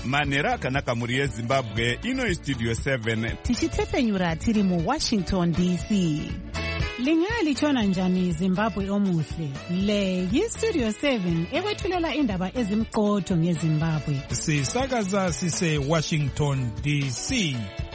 Manhero akanaka muri yeZimbabwe, ino iStudio 7 tichitsepenyura tiri muWashington DC. Lingalitshona njani Zimbabwe omuhle? Le yiStudio 7 ekwethulela indaba ezimqotho ngeZimbabwe. Sisakaza sise Washington DC.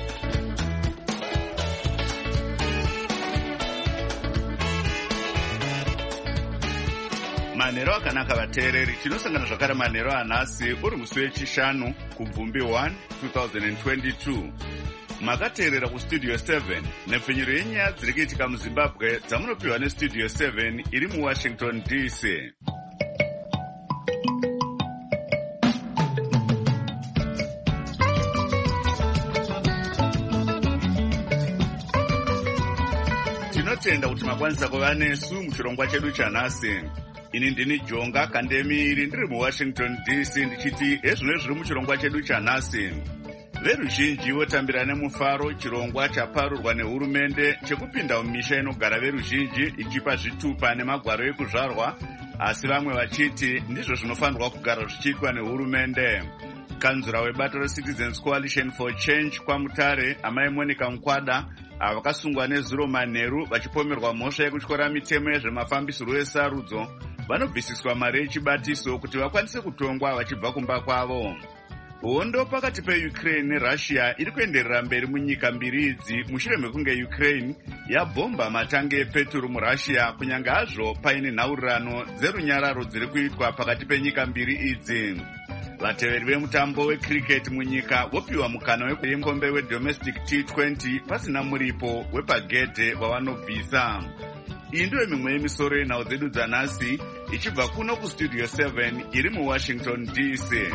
Manhero akanaka vateereri, tinosangana zvakare manhero anhasi uri musi wechishanu kubvumbi 1 2022. Makateerera kuStudio 7 nepfenyuro yenyaya dziri kuitika muZimbabwe dzamunopiwa neStudio 7 iri muWashington DC. Tinotenda kuti makwanisa kuva nesu muchirongwa chedu chanhasi. Ini ndini Jonga Kandemiri ndiri muWashington DC ndichiti ezvino zviri muchirongwa chedu chanhasi. Veruzhinji votambira nemufaro chirongwa chaparurwa nehurumende chekupinda mumisha inogara veruzhinji ichipa zvitupa nemagwaro ekuzvarwa, asi vamwe vachiti ndizvo zvinofanirwa kugara zvichiitwa nehurumende. Kanzura webato reCitizens Coalition for Change kwaMutare, Amai Monica Mukwada, ava vakasungwa neZuro Manheru vachipomerwa mhosva yekutyora mitemo yezvemafambisiro esarudzo, vanobvisiswa mari yechibatiso kuti vakwanise kutongwa vachibva kumba kwavo. Hondo pakati peUkraine neRussia iri kuenderera mberi munyika mbiri idzi mushure mekunge Ukraine yabhomba matangi epeturu muRussia, kunyange hazvo paine nhaurirano dzerunyararo dziri kuitwa pakati penyika mbiri idzi. Vateveri vemutambo wecricket munyika vopiwa mukana wekuimkombe wedomestic T20 pasina muripo wepagedhe wavanobvisa. Iyi ndiyo mimwe yemisoro yenhau dzedu dzanhasi ichibva kuno kuStudio 7 iri muWashington DC.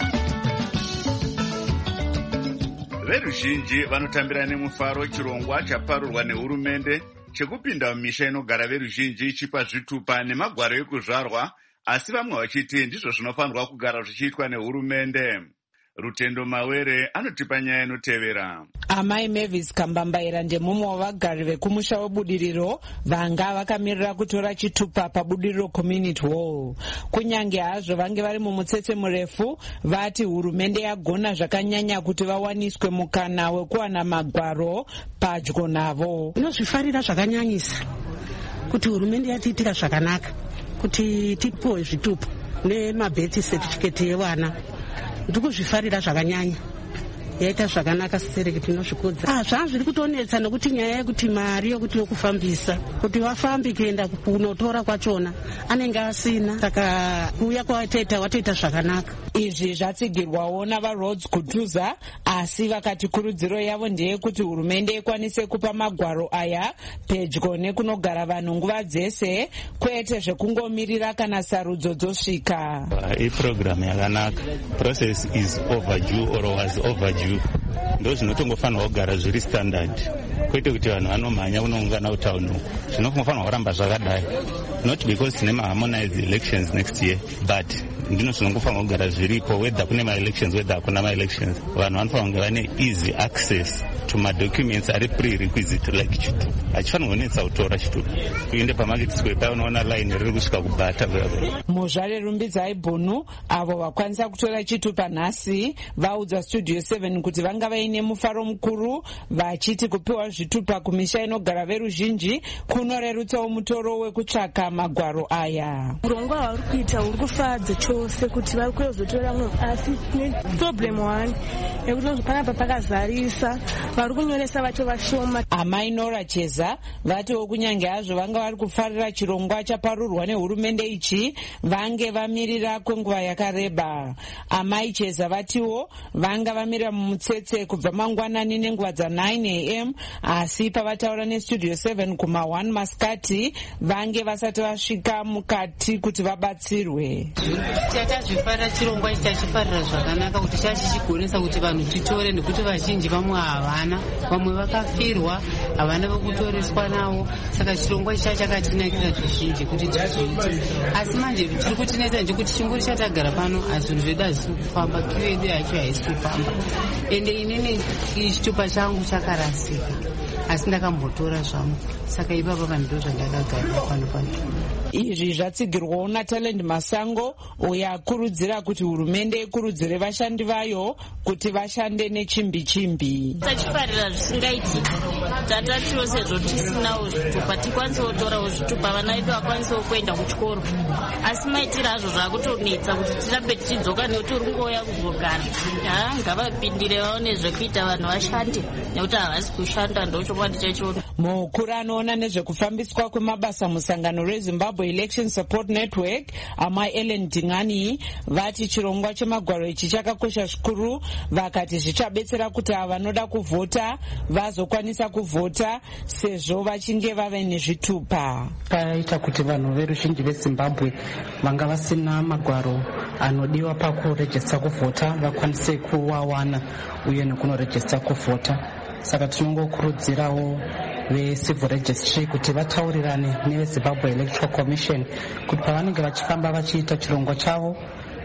Veruzhinji vanotambira nemufaro chirongwa chaparurwa nehurumende chekupinda mumisha inogara veruzhinji ichipa zvitupa nemagwaro ekuzvarwa, asi vamwe vachiti ndizvo zvinofanirwa kugara zvichiitwa nehurumende. Rutendo Mawere anotipa nyaya inotevera. Amai Mavis Kambambaira ndemumwe wavagari vekumusha webudiriro vanga vakamirira kutora chitupa pabudiriro community hall. Kunyange hazvo vange vari mumutsetse murefu, vati hurumende yagona zvakanyanya kuti vawaniswe mukana wekuwana magwaro padyo navo. Inozvifarira zvakanyanyisa kuti hurumende yatiitira zvakanaka kuti tipiwe zvitupa nemabirth certificate yevana. Ndikuzvifarira zvakanyanya, yaita zvakanaka sesereki tinozvikudza. Zvanga zviri kutonetsa nokuti nyaya yekuti mari yokuti yokufambisa kuti vafambi kuenda kunotora kwachona anenge asina, saka kuuya kwatoita zvakanaka. Izvi zvatsigirwawo navaRhodes Kutuza, asi vakati kurudziro yavo ndeyekuti hurumende ikwanise kupa magwaro aya pedyo nekunogara vanhu nguva dzese, kwete zvekungomirira kana sarudzo dzosvika. Program yakanaka. Process is overdue or was overdue. Ndo zvinotongofanirwa kugara zviri standard, kwete kuti vanhu vanomhanya kunoungana kutauni uku. Zvinofanirwa kuramba zvakadai, not because tine maharmonized elections next year, but ndino zvinongofanirwa kugara zviripo, whether kune ma-elections whether hakuna ma-elections. Vanhu vanofanirwa kunge vane easy access to ma-documents ari prerequisite like chitupa. Hachifanirwa kunetsa kutora chitupa. Kuende pamarket square paya unoona line riri kusvika kubhata. Muzvare Rumbidzai Bhunu, avo vakwanisa kutora chitupa nhasi, vaudza Studio 7 kuti vanga vaine mufaro mukuru, vachiti kupiwa zvitupa kumisha inogara veruzhinji kunorerutsawo mutoro wekutsvaka magwaro aya. Urongwa hwauri kuita huri kufadza chose kuti vari kuzotora mwe, asi problem one yekuti panapa pakazarisa vari kunyoresa vacho vashoma. Amai Nora Cheza vatiwo kunyange hazvo vanga vari kufarira chirongwa chaparurwa nehurumende ichi, vange vamirira kwenguva yakareba. Amai Cheza vatiwo vanga vamirira mumutsetse kubva mangwanani nenguva dza9 am, asi pavataura neStudio 7 kuma1 masikati vange vasati vasvika mukati kuti vabatsirwe. Tachazvifarira chirongwa ichi, tachifarira zvakanaka kuti chachichigonesa kuti vanhu titore, nekuti vazhinji vamwe havana, vamwe vakafirwa, havana vekutoreswa navo, saka chirongwa ichi chakatinakira zvizhinji kuti tizoite. Asi manje tiri kutinetsa ndekuti chinguri chatagara pano zvinhu zvedu hazisi kufamba, kiwedu yacho haisi kufamba, ende inini chitupa changu chakarasika. asi ndakambotora zvangu, saka ipapa pandiro zvandakagarira pano. Izvi zvatsigirwawo naTalent Masango, uyo akurudzira kuti hurumende ikurudzire vashandi vayo kuti vashande nechimbi-chimbi. Tachifarira zvisingaiti tatatiwo sezvo tisinawo zvitupa tikwanisewo torawo zvitupa vana vedu vakwanisewo kuenda kuchikoro, asi maitira azvo zvakutonetsa kuti tirambe tichidzoka nekuti uri kungoya kuzogara. Ngavapindire vaone zvekuita vanhu vashande nekuti havasi kushanda ndochokwadi chachiona. Mukuru anoona nezvekufambiswa kwemabasa musangano reZimbabwe Election Support Network Ellen Dingani vati chirongwa chemagwaro ichi chakakosha zvikuru, vakati zvichabetsera kuti ava vanoda kuvhota vazokwanisa kuvhota sezvo vachinge vave nezvitupa. Paita kuti vanhu veruzhinji veZimbabwe vanga vasina magwaro anodiwa pakurejista kuvhota vakwanise kuwawana uye nekunorejista kuvhota. Saka tinongokurudzirawo veCivil Registry kuti vataurirane neveZimbabwe Electoral Commission kuti pavanenge vachifamba vachiita chirongwa chavo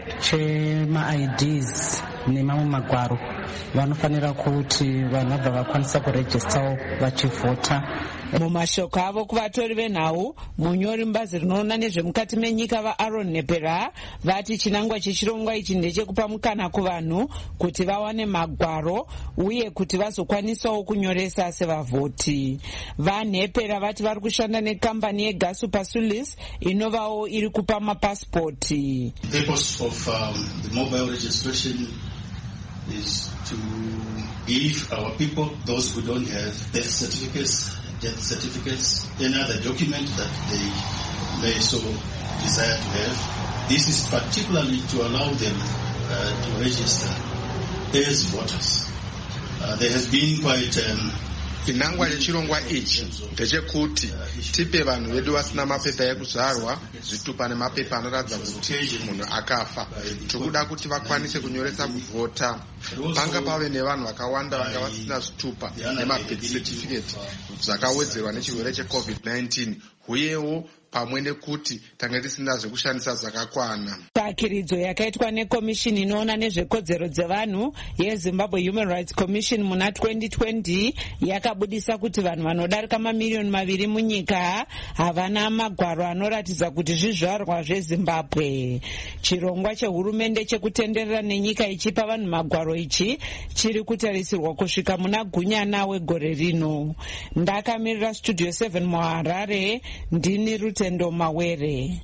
chema-IDs nemamwe magwaro vanofanira kuti vanhu vabva vakwanisa kurejistawo vachivhota. Mumashoko avo kuvatori venhau, munyori mubazi rinoona nezvemukati menyika vaAaron Nepera vati chinangwa chechirongwa ichi ndechekupa mukana kuvanhu kuti vawane magwaro uye kuti vazokwanisawo kunyoresa sevavhoti. VaNepera vati vari kushanda nekambani yeGasupasulis inovawo iri kupa mapasipoti. The purpose of the mobile registration is to give our people, those who don't have birth certificates, death certificates, any other document that they may so desire to have. This is particularly to allow them to register as voters. There has been quite chinangwa chechirongwa ichi ndechekuti tipe vanhu vedu vasina mapepa ekuzvarwa zvitupa nemapepa anoratidza kuti munhu akafa. Tikuda kuti vakwanise kunyoresa kuvhota. Panga pave nevanhu vakawanda vanga vasina zvitupa nemabirth certificate zvakawedzerwa nechirwere cheCovid-19 uyewo pamwe nekuti tanga tisina zvekushandisa zvakakwana. Tsvakiridzo yakaitwa nekomishini inoona nezvekodzero dzevanhu yeZimbabwe Human Rights Commission muna 2020 yakabudisa kuti vanhu vanodarika mamiliyoni 2 munyika havana magwaro anoratidza kuti zvizvarwa zveZimbabwe. Chirongwa chehurumende chekutenderera nenyika ichipa vanhu magwaro ichi chiri kutarisirwa kusvika muna Gunyana wegore rino. Ndakamirira Studio 7 muHarare, ndini Rutendo Mawere.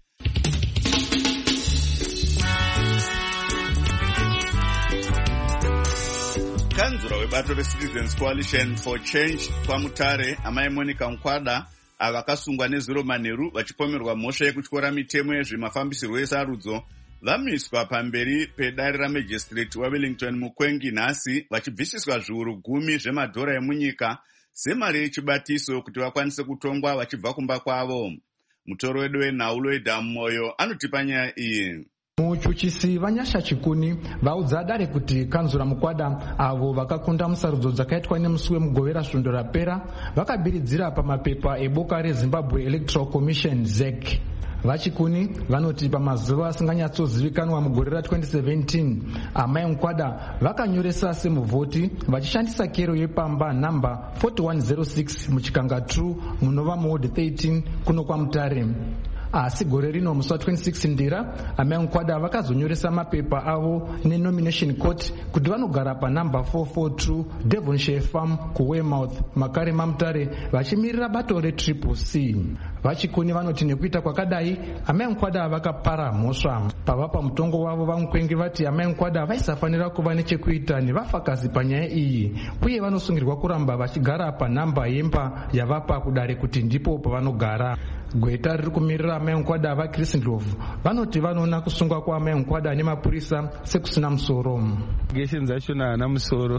Kanzura webato reCitizens Coalition for Change kwaMutare amai Monica Nkwada avakasungwa neZuro Manheru vachipomerwa mhosva yekutyora mitemo yezvemafambisirwo esarudzo vamiswa pamberi pedare raMagistrate waWellington Mukwengi nhasi vachibvisiswa zviuru 10 zvemadhora emunyika semari yechibatiso kuti vakwanise kutongwa vachibva kumba kwavo. Mutoro wedu wenhau Loidhamu Moyo anotipa nyaya iyi. Muchuchisi Vanyasha Chikuni vaudza dare kuti Kanzura Mukwada avo vakakunda musarudzo dzakaitwa nemusi wemugovera svondo rapera vakabiridzira pamapepa eboka reZimbabwe Electoral Commission ZEC. Vachikuni vanoti pamazuva asinganyatsozivikanwa mugore ra2017 amai Nkwada vakanyoresa semuvhoti vachishandisa kero yepamba namba 4106 muchikanga 2 munova muward 13 kuno kwaMutare. Asi gore rino musi wa26 Ndira amai Nkwada vakazonyoresa mapepa avo nenomination court kuti vanogara panamba 442 Devonshire Farm kuWeymouth Makare maMutare vachimirira bato reCCC. Vachikuni vanoti nekuita kwakadai amai Nkwada vakapara mhosva. Pavapa mutongo wavo vaMukwengi vati amai Nkwada vaisafanira kuva nechekuita nevafakazi panyaya iyi uye vanosungirwa kuramba vachigara panamba yemba yavapa kudare kuti ndipo pavanogara. Gweta riri kumirira amai Nkwada vaChris Ndlovu vanoti vanoona kusungwa kwaamai Nkwada nemapurisa sekusina musoro. Allegations achona haana musoro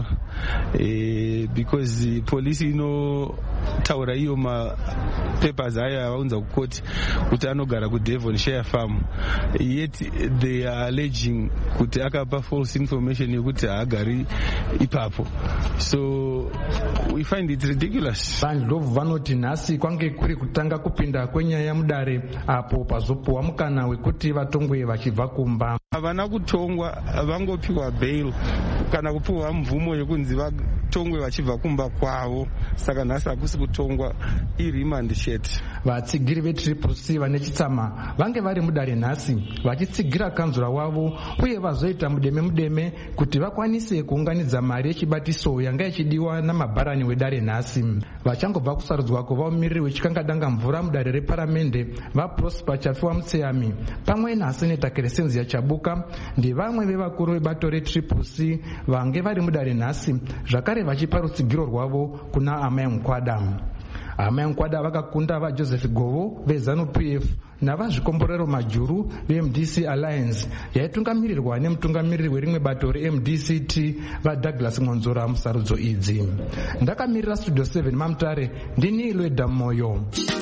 because polisi inotaura iyo mapapers ayo avaunza kukoti kuti anogara kuDevonshire Farm, yet they are alleging kuti akapa false information yekuti haagari ipapo. So we find it ridiculous. VaNdlovu vanoti nhasi kwange kuri kutanga kupinda kwenyaya mudare apo pazopuwa mukana wekuti vatongwe vachibva kumba. Havana kutongwa, vangopiwa bail kana kupiwa mvumo yekunzi vatongwe vachibva kumba kwavo. Saka nhasi hakusi kutongwa irimandi chete. Vatsigiri veTriple-C vane chitsama vange vari mudare nhasi vachitsigira kanzura wavo uye vazoita mudeme kuti vakwanise kuunganidza mari yechibatiso yanga ichidiwa namabharani wedare nhasi. Vachangobva kusarudzwa kwavamumiriri wechikangadanga mvura mudare reparamende vaProsper Chafiwa Mutseyami pamwe naSeneta Crescencia Chabuka ndevamwe vevakuru vebato reTriple-C vange vari mudare nhasi zvakare vachipa rutsigiro rwavo kuna Amai Mukwada. Amai Mukwada vakakunda vaJoseph Govo veZANU-PF navazvikomborero majuru veMDC Alliance yaitungamirirwa nemutungamiriri werimwe bato reMDCT vaDouglas Ngonzora musarudzo idzi. Ndakamirira Studio 7 Mamutare ndini Lweda Moyo.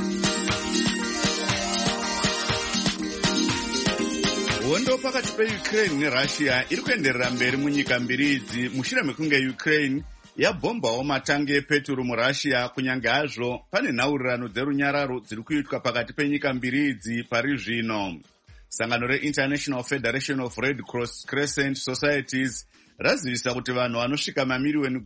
Hondo pakati peUkraine neRussia iri kuenderera mberi munyika mbiri idzi mushure mekunge Ukraine yabhombawo matangi epeturu muRussia, kunyange hazvo pane nhaurirano dzerunyararo dziri kuitwa pakati penyika mbiri idzi pari zvino. Sangano reInternational Federation of Red Cross Crescent Societies razivisa kuti vanhu vanosvika mamiriyoni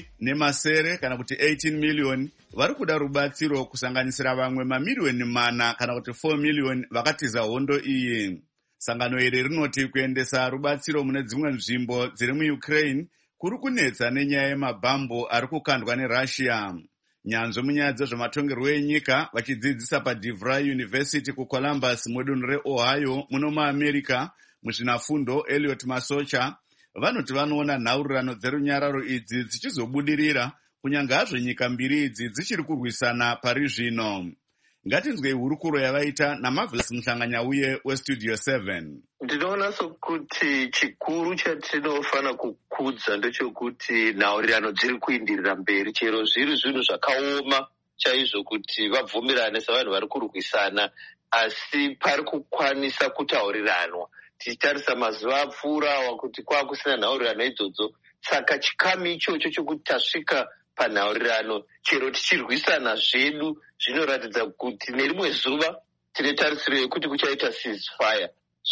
10 kana kuti 18 miliyoni vari kuda rubatsiro, kusanganisira vamwe mamiriyoni 4 kana kuti 4 miliyoni vakatiza hondo iyi. Sangano iri rinoti kuendesa rubatsiro mune dzimwe nzvimbo dziri muUkraine kuri kunetsa nenyaya yemabhambo ari kukandwa neRussia. Nyanzvi munyaya dzezvematongerwo enyika vachidzidzisa paDeVry University kuColumbus mudunhu reOhio muno muAmerica muzvinafundo Elliot Masocha vanoti vanoona nhaurirano dzerunyararo idzi dzichizobudirira kunyange hazvo nyika mbiri idzi dzichiri kurwisana pari zvino. Ngatinzwei hurukuro yavaita naMarvelous Muhlanganyauye weStudio 7. Ndinoona sokuti chikuru chatinofana kukudza ndechekuti nhaurirano dziri kuindirira mberi, chero zviri zvinhu zvakaoma chaizvo kuti vabvumirane savanhu vari kurwisana, asi pari kukwanisa kutauriranwa. Tichitarisa mazuva apfuura kuti kwakusina nhaurirano idzodzo, saka chikamu ichocho chokuti tasvika panhaurirano chero tichirwisana zvedu zvinoratidza kuti nerimwe zuva tine tarisiro yekuti kuchaita ceasefire.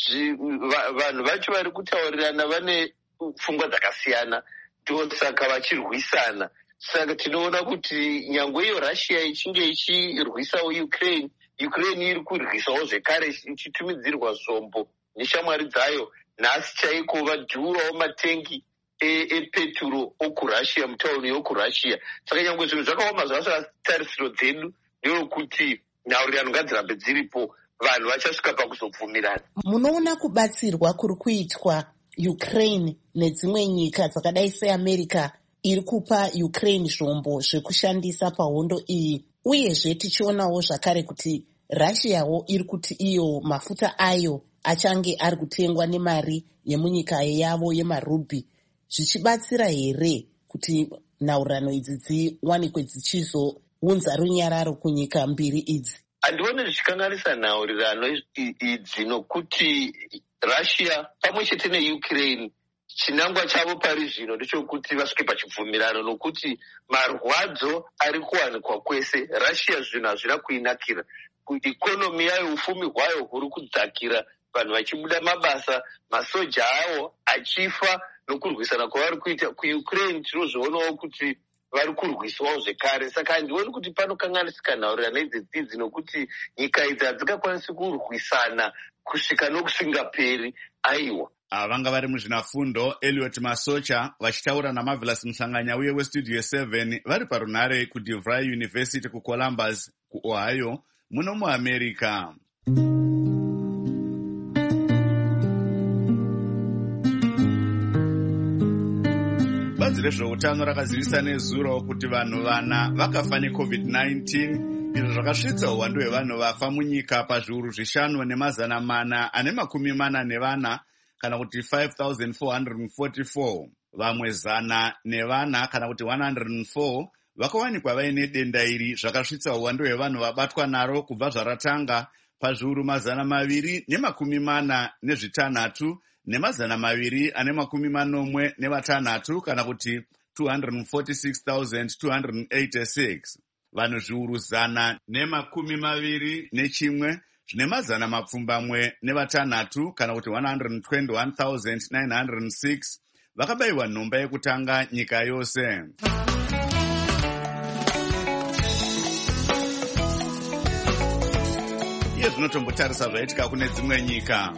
Vanhu vacho vari kutaurirana vane pfungwa dzakasiyana, ndosaka vachirwisana. Saka tinoona kuti nyangwe iyo Russia ichinge ichirwisawo Ukraine iri kurwisawo zvekare ichitumidzirwa zvombo neshamwari dzayo. Nhasi chaiko vadhurawo matengi epeturo okuRussia mutauni yokuRussia. Saka nyangwe zvinhu zvakaoma zvasara tarisiro dzedu ndeyokuti nhaurirano ngadzirambe dziripo, vanhu vachasvika pakuzobvumirana. Munoona kubatsirwa kuri kuitwa Ukraine nedzimwe nyika dzakadai seAmerica iri kupa Ukraine zvombo zvekushandisa pahondo iyi, uyezve tichionawo zvakare kuti Russiawo iri kuti iyo mafuta ayo achange ari kutengwa nemari yemunyika yavo yemarubhi, zvichibatsira here kuti nhaurirano idzi dziwanikwe dzichizounza runyararo kunyika mbiri idzi? Handioni zvichikanganisa nhaurirano idzi, nokuti Russia pamwe chete neUkraine chinangwa chavo pari zvino ndechokuti vasvike pachibvumirano, nokuti marwadzo ari kuwanikwa kwese. Russia zvinhu hazvina kuinakira, ikonomi yayo, ufumi hwayo huri kudzakira, vanhu vachibuda mabasa, masoja avo achifa nokurwisana kwavari kuita. KuUkraine tinozvionawo kuti vari kurwiswawo zvekare. Saka handioni kuti panokanganisika nhaurirano idzidzi, nokuti nyika idzi hadzingakwanisi kurwisana kusvika nokusingaperi. Aiwa, vanga vari muzvinafundo Elliot Masocha vachitaura naMarvelous Muhlanganyauye weStudio 7 vari parunhare kuDeVry University kuColumbus kuOhio muno muAmerica. Bazi rezveutano rakazivisa nezuro kuti vanhu 4 vakafa neCovid-19, izvo zvakasvitsa uwandu hwevanhu vafa munyika pazviuru 5,444 kana kuti 5,444. Vamwe 104 kana kuti 104 vakawanikwa vaine denda iri, zvakasvitsa uwandu hwevanhu vabatwa naro kubva zvaratanga pazviuru 246 ne246 kana kuti 246,286. Vanhu zviuru 121 zvine 106 kana kuti 121,906 vakabayiwa nhomba yekutanga nyika yose. Iye zvinotombotarisa zvaitika kune dzimwe nyika.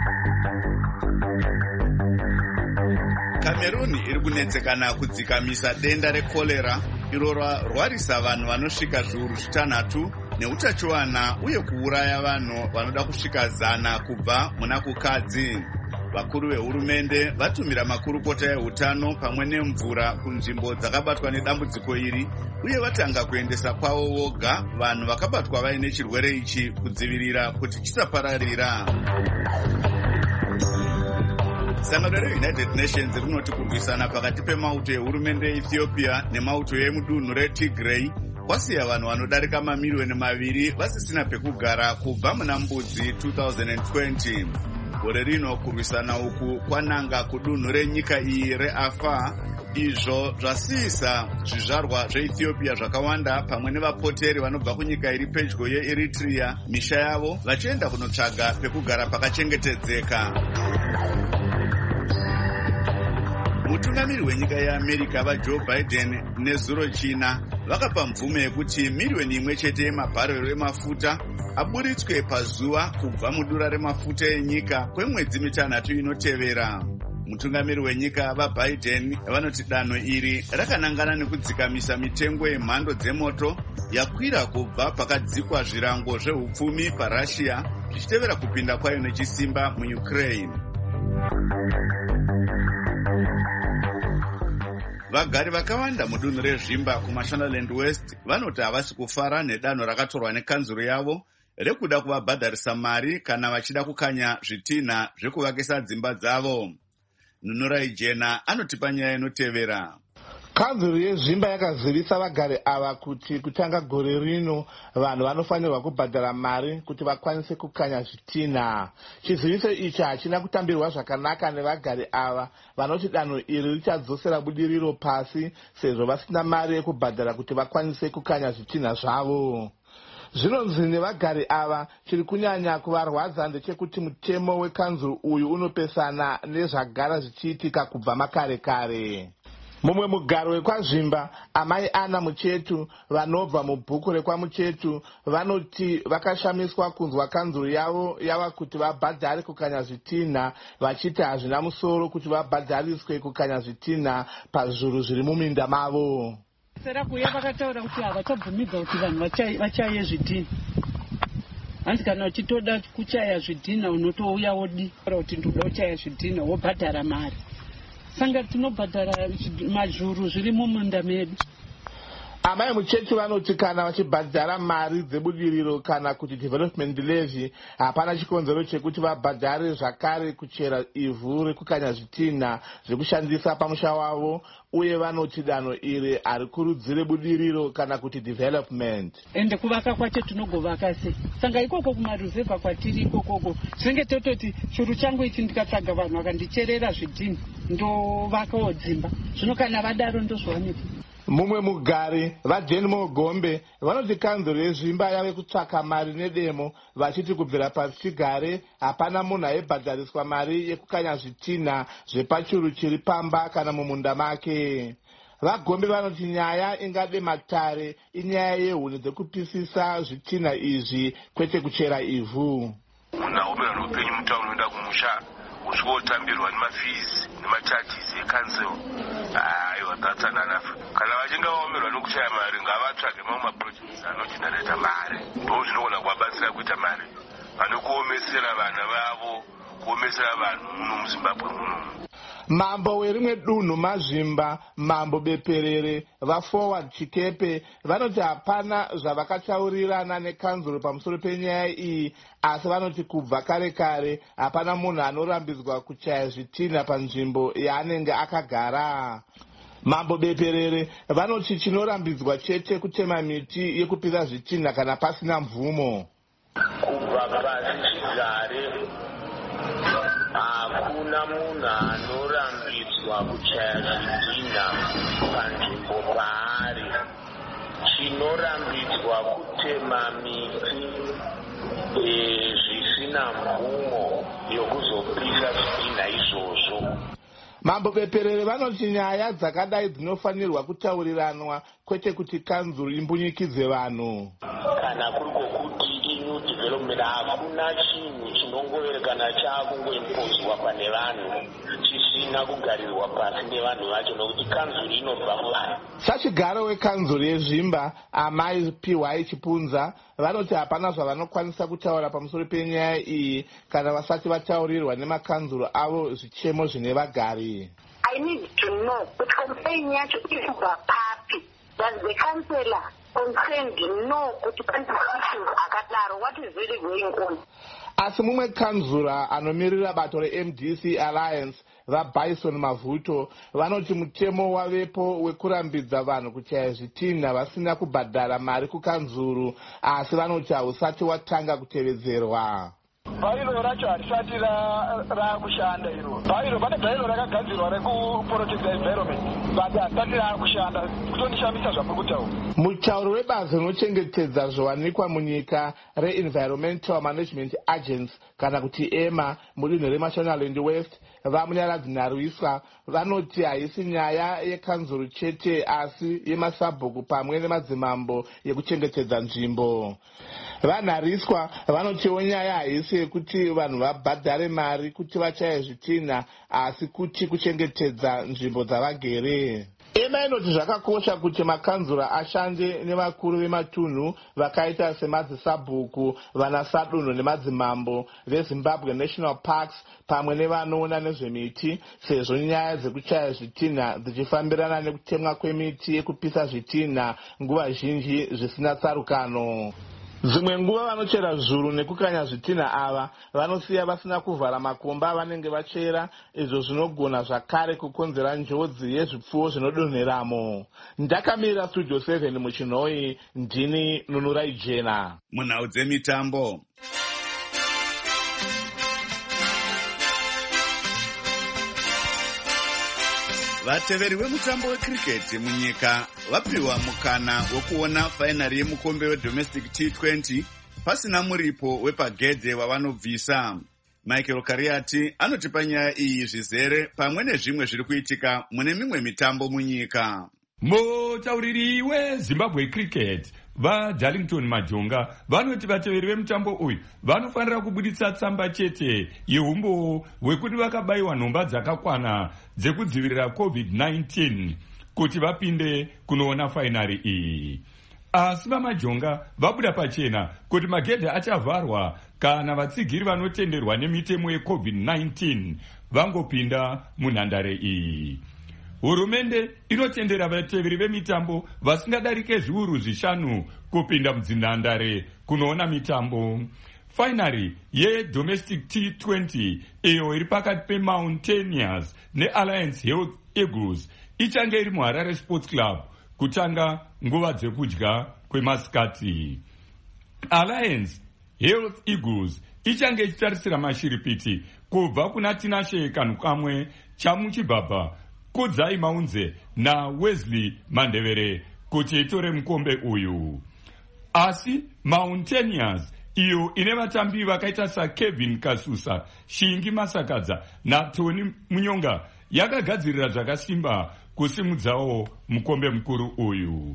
Cameroon iri kunetsekana kudzikamisa denda rekorera iro rwarisa vanhu vanosvika zviuru 6 neutachiwana uye kuuraya vanhu vanoda kusvika 100 kubva muna kukadzi. Vakuru vehurumende vatumira makurukota eutano pamwe nemvura kunzvimbo dzakabatwa nedambudziko iri uye vatanga kuendesa kwavo voga vanhu vakabatwa vaine chirwere ichi kudzivirira kuti chisapararira. Sangano reUnited Nations rinoti kurwisana pakati pemauto ehurumende yeEthiopia nemauto emudunhu reTigray kwasiya vanhu vanodarika mamiliyoni 2 vasisina pekugara kubva muna Mbudzi 2020. Gore rino kurwisana uku kwananga kudunhu renyika iyi reAfar, izvo zvasiyisa zvizvarwa zveEthiopia zvakawanda pamwe nevapoteri vanobva kunyika iri pedyo yeEritrea misha yavo vachienda kunotsvaga pekugara pakachengetedzeka. Mutungamiri wenyika yeAmerica vaJoe Biden nezuro China vakapa mvume yekuti miliyoni 1 yemabharero emafuta aburitswe pazuva kubva mudura remafuta enyika kwemwedzi 6 inotevera. Mutungamiri wenyika vaBiden vanoti danho iri rakanangana nekudzikamisa mitengo yemhando dzemoto yakwira kubva pakadzikwa zvirango zvehupfumi paRussia zvichitevera kupinda kwayo nechisimba muUkraine. Vagari vakawanda mudunhu rezvimba kuMashonaland West vanoti havasi kufara nedanho rakatorwa nekanzuro yavo rekuda kuvabhadharisa mari kana vachida kukanya zvitinha zvekuvakisa dzimba dzavo. Nunurai Jena anotipa nyaya inotevera. Kanzuro yezvimba yakazivisa vagari ava kuti kutanga gore rino vanhu vanofanirwa kubhadhara mari kuti vakwanise kukanya zvitinha. Chiziviso ichi hachina kutambirwa zvakanaka nevagari ava vanoti danho iri richadzosera budiriro pasi sezvo vasina mari yekubhadhara kuti vakwanise kukanya zvitinha zvavo. Zvinonzi nevagari ava chiri kunyanya kuvarwadza ndechekuti mutemo wekanzuro uyu unopesana nezvagara zvichiitika kubva makare kare. Mumwe mugaro wekwazvimba amai Ana Muchetu vanobva mubhuku rekwaMuchetu vanoti vakashamiswa kunzwa kanzuro yavo yava kuti vabhadhare kukanya zvitinha vachiti hazvina musoro kuti vabhadhariswe kukanya zvitinha pazviuru zviri muminda mavo. Sera kuya vakataura kuti havachabvumidza kuti vanhu vachaye zvitinha. Hanzi kana uchitoda kuchaya zvitinha unotouya wodi kuti ndoda kuchaya zvitinha wobhadhara mari. Sanga tinobhadhara mazhuru zviri mumunda medu. Amai Muchetu vanoti kana vachibhadhara mari dzebudiriro kana kuti development levy hapana chikonzero chekuti vabhadhare zvakare kuchera ivhu rekukanya zvitinha zvekushandisa pamusha wavo, uye vanoti danho iri harikurudzire budiriro kana kuti development. Ende kuvaka kwacho tinogovaka sei? Sanga ikoko kumaruzevha kwatiri ikokoko tinenge tototi churu changu ichi ndikatsvaga vanhu vakandicherera zvitinha ndovakawo dzimba. Zvino kana vadaro ndozvavaneti. Mumwe mugari vaJane Mogombe vanoti kanzuro yezvimba yave kutsvaka mari nedemo vachiti kubvira pachigare hapana munhu aibhadhariswa mari yekukanya zvitinha zvepachuru chiri pamba kana mumunda make. VaGombe vanoti nyaya ingade matare inyaya yehuni dzekupisisa zvitinha izvi kwete kuchera ivhu. Munhu aomerwa upenyu mutauni unoenda kumusha usvotambirwa nemafizi nemachachisi ekanzuro. Aiwa, that's enough. Kana vachinge vaomerwa nokushaya mari ngavatsvage mamwe maprojects anojenereta mari. Ndo zvinogona kuvabatsira kuita mari. Vanokuomesera vana vavo, kuomesera vanhu muno muZimbabwe muno. Mambo werimwe dunhu Mazvimba, Mambo Beperere, vaForward Chikepe vanoti hapana zvavakataurirana nekanzuro pamusoro penyaya iyi, asi vanoti kubva kare kare hapana munhu anorambidzwa kuchaya zvitinha panzvimbo yaanenge akagara. Mambo Beperere vanoti chinorambidzwa chete kutema miti yekupisa zvitinha kana pasina mvumo. Kubva pasi chigare hakuna munhu anorambidzwa kuchaya zvitinha panzvimbo paari. Chinorambidzwa kutema miti zvisina mvumo yokuzopisa zvitinha izvozvo. mambopeperere vanoti nyaya dzakadai dzinofanirwa kutauriranwa kwete kuti kanzuro imbunyikidze vanhu. Kana kuri kokuti new development hakuna chinhu chinongoverekana chakungoimpozwa pane vanhu chisina kugarirwa pasi nevanhu vacho nokuti kanzuro inobva muvanhu. Sachigaro wekanzuro yezvimba amai P.Y. Chipunza vanoti hapana zvavanokwanisa kutaura pamusoro penyaya iyi kana vasati vataurirwa nemakanzuro avo zvichemo zvine vagari. I need to know kuti complaint yacho irikubva papi. Does the councillor concerned know kuti pane issues akadaro? What is really going on? Asi mumwe kanzura anomirira bato reMDC Alliance vaByson Mavuto vanoti mutemo wavepo wekurambidza vanhu kuchaya zvitinha vasina kubhadhara mari kukanzuru, asi vanoti hausati watanga kutevedzerwa. Bhairo racho harisati raakushanda iro. Bhairo pane bhairo rakagadzirwa rekuprotect environment. But hasati raakushanda. Kutondishamisa zvakuri kutaura. Mutauro webazi rinochengetedza zviwanikwa munyika reEnvironmental Management Agency kana kuti EMA mudunhu reMashonaland West vamunyaradzi Narwiswa vanoti haisi nyaya yekanzuro chete asi yemasabhuku pamwe nemadzimambo yekuchengetedza nzvimbo. VaNarwiswa vanotiwo nyaya haisi yekuti vanhu vabhadhare mari kuti vachaye zvitinha asi kuti kuchengetedza nzvimbo dzavagere. EMA inoti zvakakosha kuti makanzura ashande nevakuru vematunhu vakaita semadzisabhuku, vanasadunhu nemadzimambo veZimbabwe National Parks pamwe nevanoona nezvemiti sezvo nyaya dzekuchaya zvitinha dzichifambirana nekutemwa kwemiti yekupisa zvitinha nguva zhinji zvisina tsarukano. Dzimwe nguva vanochera zhuru nekukanya zvitinha ava vanosiya vasina kuvhara makomba avanenge vachera, izvo zvinogona zvakare kukonzera njodzi yezvipfuwo zvinodonheramo. Ndakamirira Studio 7 muChinhoyi, ndini Nunurai Jena. Munhau dzemitambo. Vateveri vemutambo wecricket munyika vapiwa mukana wekuona fainari yemukombe wedomestic T20 pasina muripo wepagedhe wavanobvisa. Michael Kariati anotipa nyaya iyi zvizere pamwe nezvimwe zviri kuitika mune mimwe mitambo munyika. Mutauriri weZimbabwe Cricket vaDarlington Majonga vanoti vateveri vemutambo uyu vanofanira kubuditsa tsamba chete yeumbo hwekuti vakabayiwa nhomba dzakakwana dzekudzivirira COVID-19 kuti vapinde kunoona fainari iyi. Asi vaMajonga vabuda pachena kuti magedhe achavharwa kana vatsigiri vanotenderwa nemitemo yeCovid-19 vangopinda munhandare iyi. Hurumende inotendera vateveri vemitambo vasingadarike zviuru 5 kupinda mudzinhandare kunoona mitambo. Fainari yedomestic T20 iyo iri pakati peMountaineers neAlliance Health Eagles ichange iri muHarare Sports Club kutanga nguva dzekudya kwemasikati. Alliance Health Eagles ichange ichitarisira mashiripiti kubva kuna Tinashe Kanukamwe, Chamuchibhabha, Kudzai Maunze naWesley Mandevere kuti itore mukombe uyu. Asi Mountaineers iyo ine vatambi vakaita saKevin Kasusa, Shingi Masakadza naTony Munyonga yakagadzirira zvakasimba kusimudzawo mukombe mukuru uyu.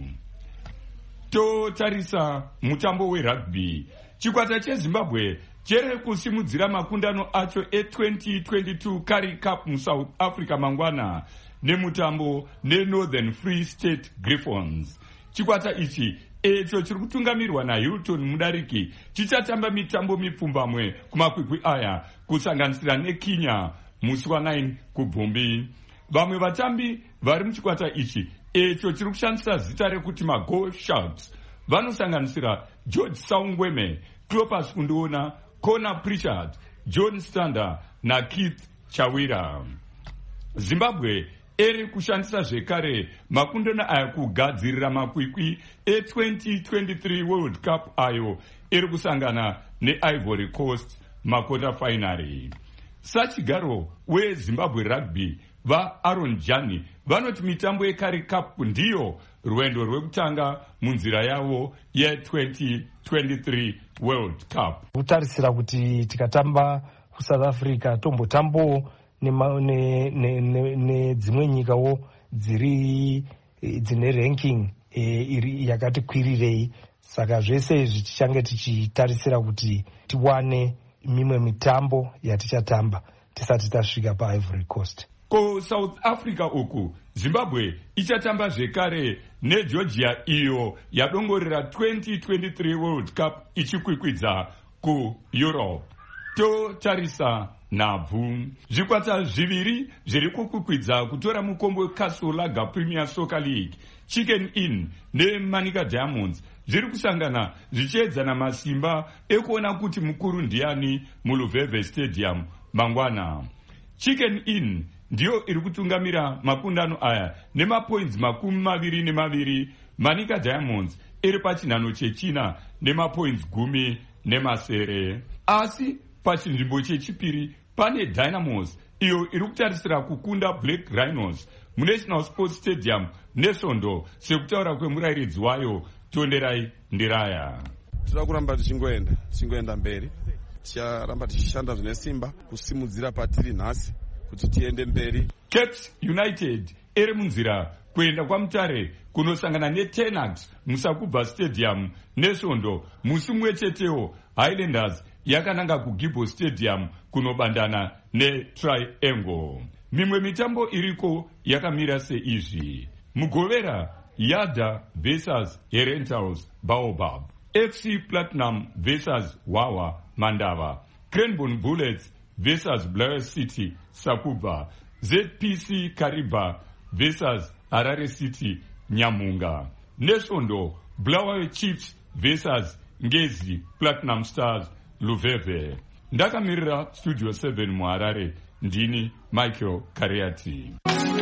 Totarisa mutambo werugby. Chikwata cheZimbabwe chere kusimudzira makundano acho e2022 Currie Cup muSouth Africa mangwana nemutambo neNorthern Free State Griffons. Chikwata ichi echo chiri kutungamirwa naHilton Mudariki chichatamba mitambo mipfumbamwe kumakwikwi aya kusanganisira neKenya musi wa9 kuBvumbi. Vamwe vatambi vari muchikwata ichi echo chiri kushandisa zita rekuti maGo Sharks vanosanganisira George Saungweme, Clopas Kunduona, Connor Pritchard, John Stander naKeith Chawira. Zimbabwe iri kushandisa zvekare makundano aya kugadzirira makwikwi e2023 World Cup ayo iri kusangana neIvory Coast makota finary. Sachigaro weZimbabwe Rugby vaAaron Jani vanoti mitambo yeCurrie Cup ndiyo rwendo rwekutanga munzira yavo ye2023 World Cup. Kutarisira kuti tikatamba kuSouth Africa tombotambo nedzimwe nyikawo dzine ranking yakati kwirirei. Saka zvese izvi tichange tichitarisira kuti tiwane mimwe mitambo yatichatamba tisati tasvika paIvory Coast. South Africa uku Zimbabwe ichatamba zvekare neGeorgia iyo yadongorera 2023 World Cup ichikwikwidza kuEurope. Totarisa nhabvu. Zvikwata zviviri zviri kukwikwidza kutora mukombe weKasolanga Premier Soccer League, Chicken Inn neManica Diamonds zviri kusangana zvichiedzana masimba ekuona kuti mukuru ndiani muLuveve Stadium mangwana. Chicken Inn ndiyo iri kutungamira makundano aya nemapoints 22. Manica Diamonds iri pachinhano chechina nemapoints 10. Asi pachinzvimbo chechipiri pane Dynamos iyo iri kutarisira kukunda Black Rhinos muNational Sports Stadium nesvondo sekutaura kwemurairidzi wayo Tonderai Ndiraya. Tinoda kuramba tichingoenda mberi, ticharamba tichishanda zvine simba kusimudzira patiri nhasi kuti tiende mberi. Caps United iri munzira kuenda kwaMutare kunosangana neTenaks muSakubva Stadium nesvondo musi mumwe chetewo. Highlanders yakananga kuGibbo Stadium kunobandana neTriangle. Mimwe mitambo iriko yakamira seizvi: Mugovera Yada vs Herentals Baobab, FC Platinum vs Wawa Mandava, Cranbourne Bullets vs Blair City Sakubva, ZPC Kariba vs Harare City Nyamunga, nesvondo Bulawayo Chiefs vs Ngezi Platinum Stars Luveve. Ndakamirira Studio 7 muHarare, ndini Michael Kariati.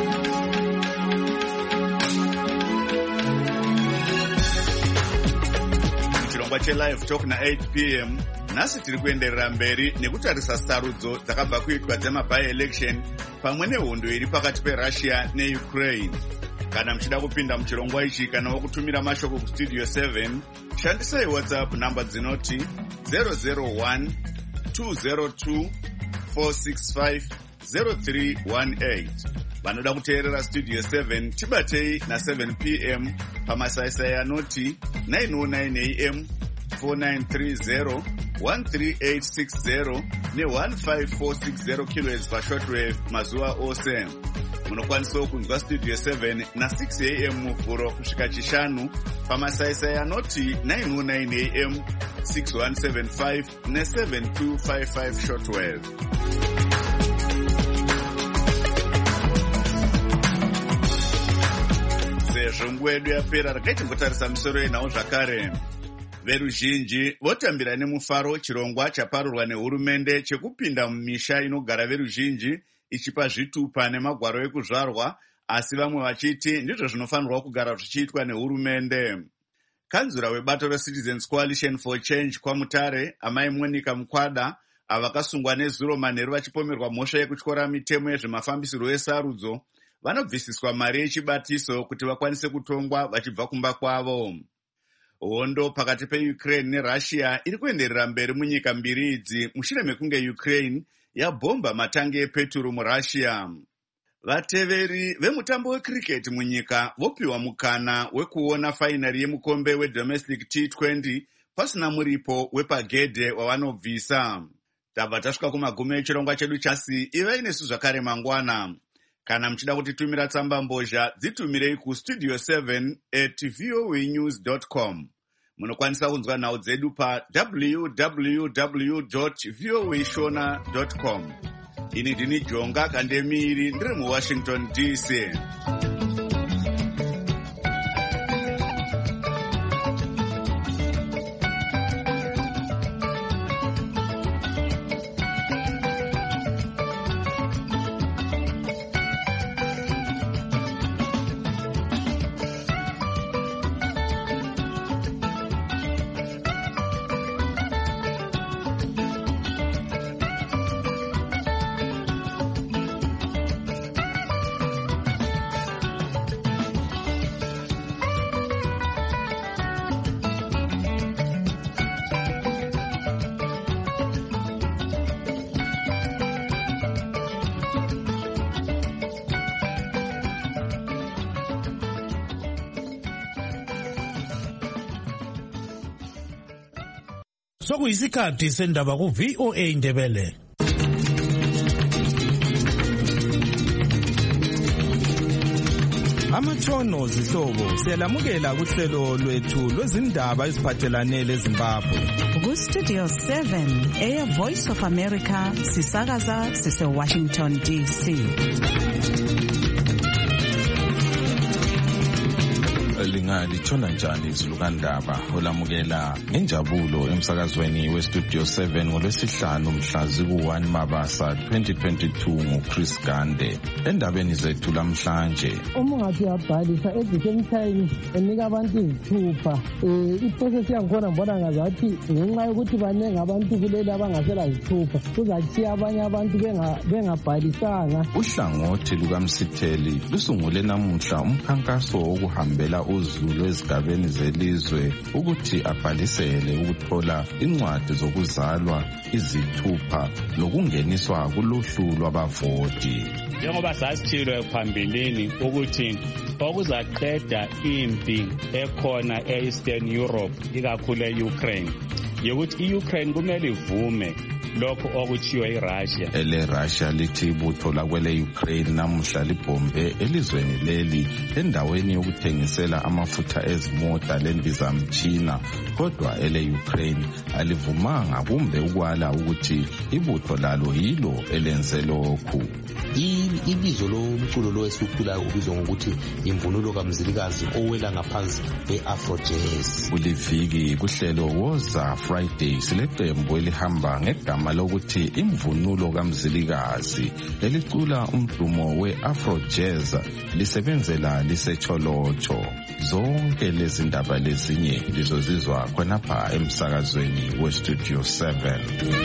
Chirongwa cheLive Talk na8 p.m. nhasi tiri kuenderera mberi nekutarisa sarudzo dzakabva kuitwa dzemaby-election pamwe nehondo iri pakati peRussia neUkraine. Kana muchida kupinda muchirongwa ichi kana wokutumira mashoko kustudio 7, shandisai WhatsApp namba dzinoti 001 202 465 0318. Vanoda kuteerera Studio 7 tibatei na7 p.m. pamasaisai anoti 909 am 4930 13860 ne15460 kHz pashortwave mazuva ose. Munokwanisawo kunzwa Studio 7 na6 am muvhuro kusvika chishanu pamasaisai anoti 909 am 6175 ne7255 shortwave. Sezvo nguva yedu yapera, regai timbotarisa misoro yenhau zvakare. Veruzhinji votambira nemufaro chirongwa chaparurwa nehurumende chekupinda mumisha inogara veruzhinji ichipa zvitupa nemagwaro ekuzvarwa, asi vamwe vachiti ndizvo zvinofanirwa kugara zvichiitwa nehurumende. Kanzura webato reCitizens Coalition for Change kwaMutare, Amai Monica Mukwada, avakasungwa nezuro manheru vachipomerwa mhosva yekutyora mitemo yezvemafambisiro esarudzo, vanobvisiswa mari yechibatiso kuti vakwanise kutongwa vachibva kumba kwavo. Hondo pakati peUkraine neRussia iri kuenderera mberi munyika mbiri idzi mushure mekunge Ukraine yabhomba matangi epeturu muRussia. Vateveri vemutambo wecricket munyika vopiwa mukana wekuona fainari yemukombe wedomestic T20 pasina muripo wepagedhe wavanobvisa. Tabva tasvika kumagumi echirongwa chedu chasi. Ivai nesu zvakare mangwana. Kana muchida kutitumira tsamba mbozha, dzitumirei kustudio 7@voanews.com. Munokwanisa kunzwa nhau dzedu pa www.voashona.com. Ini ndini Jonga Kandemiri, ndiri muWashington DC. sokuyisikhathi sendaba ku-VOA Indebele. Amatshono zihlobo siyalamukela kuhlelo lwethu lwezindaba eziphathelane leZimbabwe. Ku-Studio 7 Air Voice of America sisakaza sise-Washington DC. Lingalitshona njani izilukandaba olamukela ngenjabulo emsakazweni weStudio 7 ngolwesihlanu mhla ziku-1 Mabasa 2022 nguChris Gande. Endabeni zethu lamhlanje, umungathi uyabhalisa edisemthayini enika abantu izithupha iprocess yangikhona mbona ngazathi ngenxa yokuthi baningi abantu kuleli abangasela zithupha kuzachiya abanye abantu bengabhalisanga. Uhlangothi lukaMsitheli lusungule namuhla umkhankaso wokuhambela uzulu ezigabeni zelizwe ukuthi abhalisele ukuthola incwadi zokuzalwa izithupha lokungeniswa kuluhlu lwabavoti. Njengoba sasitshilo phambilini ukuthi okuzaqeda impi ekhona e-Eastern Europe ikakhulu e-Ukraine yokuthi i-Ukraine kumele ivume lokho okuchiwa iRussia. EleRussia lithi ibutho lakwele Ukraine namuhla libhombe elizweni leli endaweni yokuthengisela amafutha ezimota lendizamtshina, kodwa ele-Ukraine alivumanga kumbe ukwala ukuthi ibutho lalo yilo elenze lokhu. Ibizo lomculo lo esiwukhulayo ubizwa ngokuthi imvunulo kamzilikazi owela ngaphansi kwe-Afro-Jazz. Kuliviki kuhlelo Woza Fridays leqembu elihamba ngegama lokuthi imvunulo kamzilikazi elicula umdumo we-Afro-Jazz lisebenzela lisecholocho. Zonke lezi ndaba lezinye lizozizwa khonapha emsakazweni weStudio 7.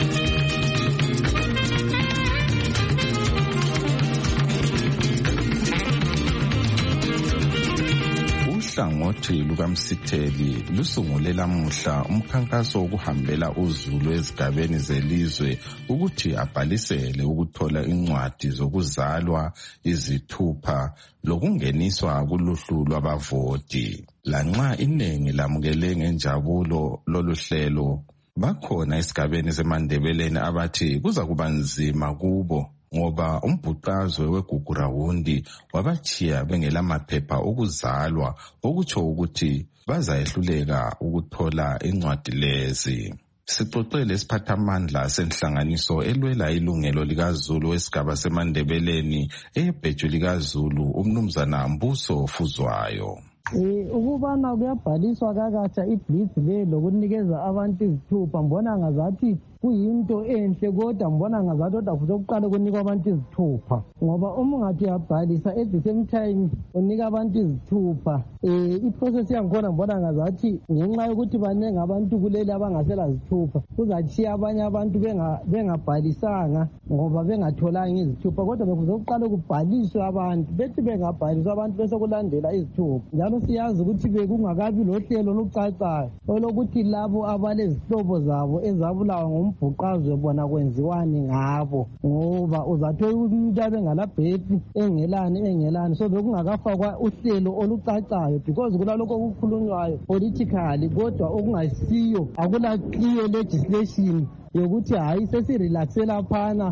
Uhlangothi lukaMsitheli lusungule lamuhla umkhankaso wokuhambela uzulu ezigabeni zelizwe ukuthi abhalisele ukuthola incwadi zokuzalwa izithupha lokungeniswa kuluhlu lwabavoti. Lanxa iningi lamukele ngenjabulo loluhlelo, bakhona esigabeni seMandebeleni abathi kuza kuba nzima kubo ngoba umbhuqazwe weGugurawundi wabathiya bengelamaphepha okuzalwa, okutsho ukuthi bazayehluleka ukuthola incwadi lezi. Sixoxele isiphathamandla senhlanganiso elwela ilungelo likaZulu wesigaba seMandebeleni eyebheju likaZulu umnumzana Mbuso Fuzwayo. Ukubana kuyabhaliswa kakatsha iblitz le lokunikeza abantu izithupha mbona ngazathi kuyinto enhle, kodwa mbona ngazathi kodwa futhi okuqala kunika abantu izithupha ngoba uma ungathi uyabhalisa at the same time unika abantu izithupha iprocess yangikhona mbona ngazathi ngenxa yokuthi baningi abantu kuleli abangasela zithupha kuzachiya abanye abantu bengabhalisanga ngoba bengatholanga izithupha, kodwa bekuze kuqala kubhaliswe abantu bethi bengabhaliswa abantu bese kulandela izithupha. Njalo siyazi ukuthi bekungakabi lohlelo lucacayo olokuthi labo abalezihlobo zabo ezabulawa ngombhuqazwe bona kwenziwani ngabo, ngoba uzathola umuntu abengalabhethi engelani so bekungakafakwa uhlelo olucacayo because kulalokho okukhulunywayo politically, kodwa okungasiyo akula clear legislation yokuthi hayi sesirelaxela phana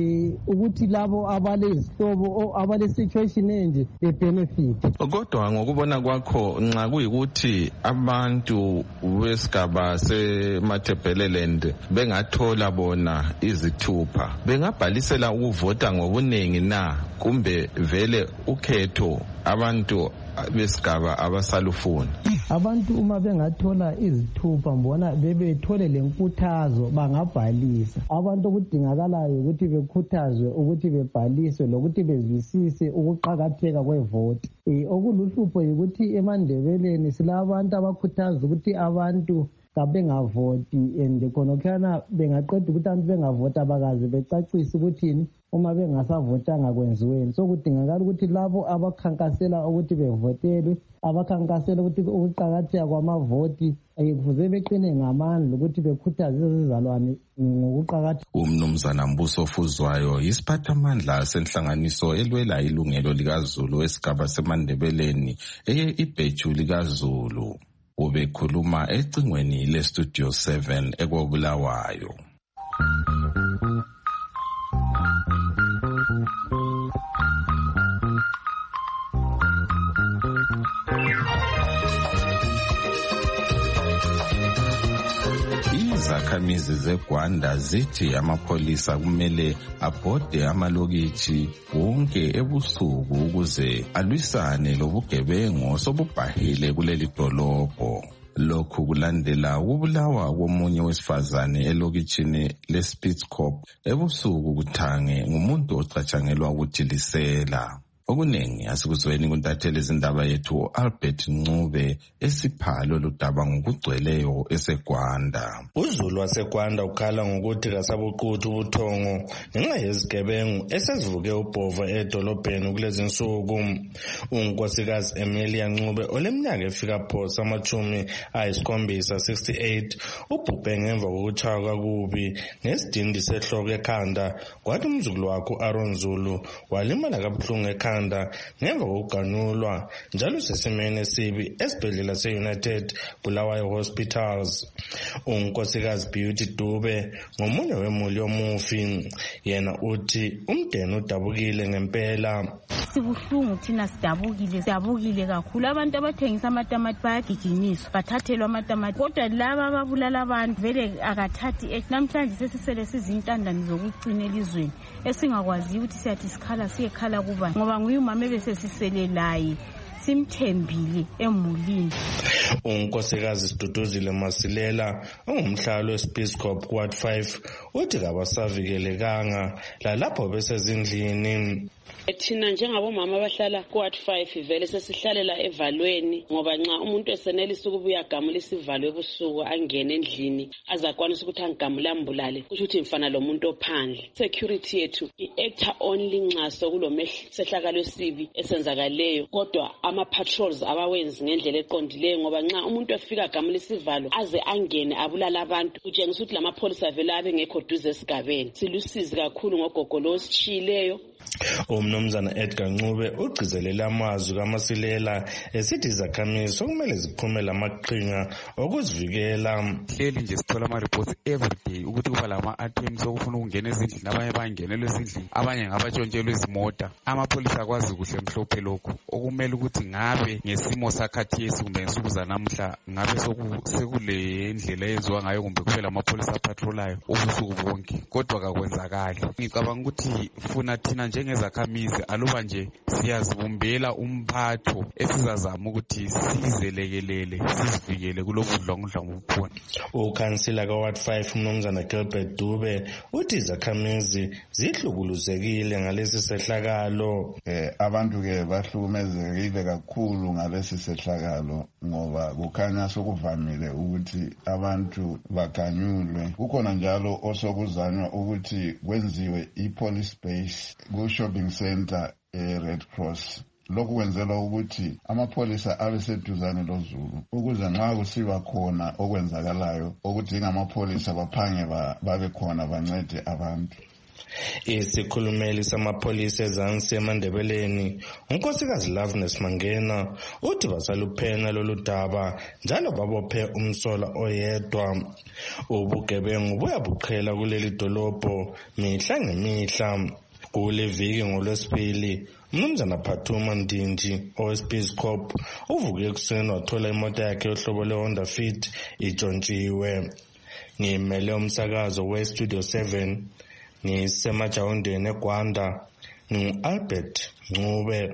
ukuthi labo abalezihlobo abale-situation enje be-benefit. Kodwa ngokubona kwakho nxa kuyikuthi abantu besigaba seMatabeleland bengathola bona izithupha, bengabhalisela ukuvota ngobuningi na kumbe vele ukhetho abantu besigaba abasalufuni? Abantu uma bengathola izithupha mbona bebethole lenkuthazo bangabhalisa. Abantu okudingakalayo ukuthi bekhuthazwe ukuthi bebhaliswe lokuthi bezwisise ukuqakatheka kwevoti. Okuluhlupho yikuthi eMandebeleni silabantu abakhuthaza ukuthi abantu kabengavoti and khonokhana bengaqeda ukuthi abantu bengavota bakaze becacise ukuthini uma bengasavotanga kwenziweni. So kudingakala ukuthi labo abakhankasela ukuthi bevotelwe, abakhankasela ukuthi ukuqakatheka kwamavoti kufuze beqine ngamandla ukuthi bekhuthaze izizalwane ngokuqakatheka. Umnumzana Mbuso Fuzwayo yisiphathamandla senhlanganiso elwela ilungelo likaZulu esigaba seMandebeleni ibheju likaZulu. ubekhuluma ecingweni leStudio 7 eKobulawayo. Izakhamizi zeGwanda zithi amapholisa kumele abhode amalokitshi wonke ebusuku ukuze alwisane lobugebengu sobubhahile kuleli dolobho. Lokhu kulandela ukubulawa komunye wesifazane elokitshini leSpitzkop ebusuku kuthange ngumuntu ocatshangelwa ukuthi lisela. Okuningi asikuzweni kuntatheli izindaba yethu Albert Ncube esiphalo ludaba ngokugcweleyo eseGwanda. uZulu waseGwanda ukhala ngokuthi kasabuquthu ubuthongo ngenxa yezigebengu esezivuke ubhova edolobheni kulezi nsuku. Unkosikazi Emilia Ncube oleminyaka efika phosa amachumi ayisikhombisa 68 ubhubhe ngemva kokutshaywa kakubi ngesidindi sehloko ekhanda, kwathi umzukulu wakhe Aaron Zulu walimala kabuhlungu ekhanda ngemva kokuganulwa njalo sesimene esibi esibhedlela se-United Bulawayo Hospitals. Unkosikazi Beauty Dube ngomunye wemuli yomufi, yena uthi umndeni udabukile ngempela. Sibuhlungu thina sidabukile kakhulu. Abantu abathengisa amatamati bayagijinyiswa bathathelwa amatamati, kodwa laba ababulala abantu vele akathathi. Namhlanje sesisele sizintandane zokucina elizweni esingakwazi ukuthi siyathi sikhala siyekhala kubani ngoba nguye umama ebesesisele laye simthembile emulini. Unkosikazi Siduduzile Masilela ongumhlalo weSpitzkop Ward 5 uthi kabasavikelekanga lalapho besezindlini. Thina njengabomama abahlala kuWard 5 vele sesihlalela evalweni ngoba nxa umuntu esenelisa ukubuya agamula isivalo ebusuku angene endlini azakwanisa ukuthi angigamule ambulale kusho ukuthi mfana lo muntu ophandle. Security yethu i-actor only nxa sokulomehlakalo esibi esenzakaleyo, kodwa ama-patrols abawenzi ngendlela eqondileyo ngoba nxa umuntu efika agamula isivalo aze angene abulala abantu kutshengisa ukuthi lamapholisa vele abe ngekho duze esigabeni. Silusizi kakhulu ngogogo lo ositshiyileyo. Umnumzana Edgar Ncube ugcizelela amazwi kaMasilela esithi izakhamizi kumele ziphume lamaqhinga okuzivikela. Hleli nje sithola ama-reports everyday ukuthi kuba lama-attempts okufuna ukungena ezindlini, abanye bangenelwe ezindlini, abanye ngabatshontshelwe izimota. Amapholisa akwazi kuhle mhlophe lokhu. Okumele ukuthi ngabe ngesimo sakhathesi kumbe ngensuku zanamuhla ngabe sekule ndlela eyenziwa ngayo kumbe kube lamapholisa apatrolayo ubusuku bonke, kodwa kakwenzakali. Ngicabanga ukuthi funa thina njengezakhamizi aluba nje siyazibumbela umphatho esizazama ukuthi sizelekelele sizivikele kulobudlwangudlwa obukhona. Ukhansila kaWard 5 umnumzana Gilbert Dube uthi izakhamizi zihlukuluzekile ngalesi sehlakalo. Abantu ke bahlukumezekile kakhulu ngalesi sehlakalo ngoba kukhanya sokuvamile ukuthi abantu baganyulwe. Kukhona njalo osokuzanywa ukuthi kwenziwe i-police base ku-shopping center Red Cross. Lokhu kwenzelwa ukuthi amapholisa abe seduzane loZulu ukuze nxa kusiba khona okwenzakalayo okudinga amapholisa baphange babe khona bancede abantu. Isikhulumeli samapholisa ezansi eMandebeleni unkosikazi Loveness Mangena uthi basaluphena lolu daba njalo babophe umsola oyedwa. Ubugebengu buyabuqhela kuleli dolobho mihla ngemihla. Kule viki ngoLwesibili umnumzana Phathuma Ndinji oweSpitzkop uvuke ekuseni wathola imoto yakhe yohlobo leHonda Fit itshontshiwe. Ngimele umsakazo weStudio 7 ngisemajawundeni eGwanda ngu-Albert Ncube.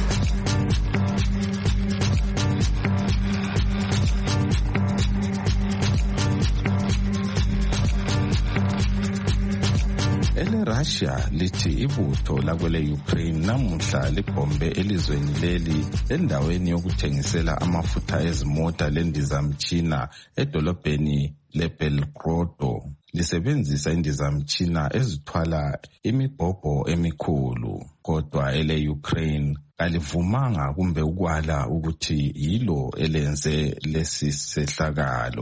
Russia lithi ibutho lakwele Ukraine namuhla libombe elizweni leli endaweni yokuthengisela amafutha ezimota lendizamtshina edolobheni leBelgorod lisebenzisa indizamtshina ezithwala imibhobho emikhulu, kodwa ele Ukraine kalivumanga kumbe ukwala ukuthi yilo elenze lesi sehlakalo.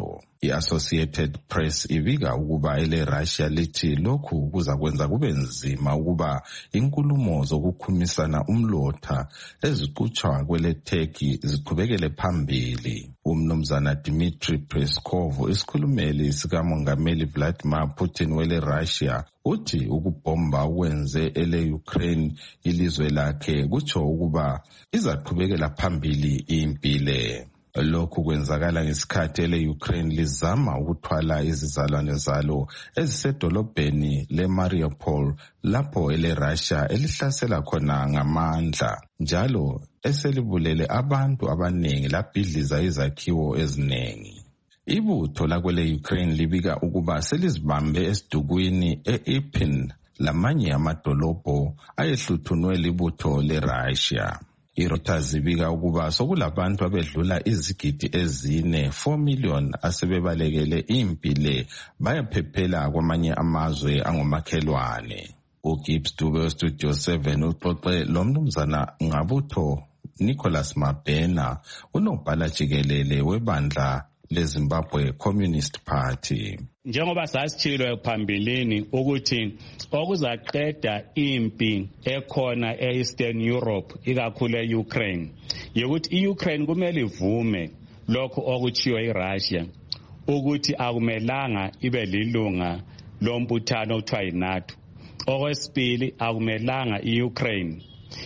I-Associated Press ibika ukuba ele-Russia lithi lokhu kuzakwenza kube nzima ukuba inkulumo zokukhumisana umlotha eziqhutshwa kwele-Turkey ziqhubekele phambili. Umnumzana Dmitry Peskov, isikhulumeli sikamongameli Vladimir Putin wele-Russia, uthi ukubhomba ukwenze ele-Ukraine ilizwe lakhe kutsho ukuba izaqhubekela phambili impi le. Lokhu kwenzakala ngesikhathi ele-Ukraine lizama ukuthwala izizalwane zalo ezisedolobheni le-Mariupol lapho ele-Russia elihlasela khona ngamandla, njalo eselibulele abantu abanengi labhidliza izakhiwo eziningi. Ibutho lakwele-Ukraine libika ukuba selizibambe esidukwini e-Irpin lamanye amadolobho ayehluthunwe libutho le-Russia. I-Reuters ibika ukuba sokulabantu abedlula izigidi ezine 4 million asebebalekele impi le bayaphephela kwamanye amazwe angomakhelwane. uGibbs Dube weStudio 7 uxoxe lo mnumzana ngabutho Nicholas Mabena, unobhala jikelele webandla leZimbabwe Communist Party. Njengoba sasitshilo phambilini ukuthi okuzaqeda impi ekhona eEastern Europe ikakhulu eUkraine ukuthi iUkraine kumele ivume lokho okuchiyo iRussia ukuthi akumelanga ibe lilunga lombuthano othiwa yiNATO. Okwesibili, akumelanga iUkraine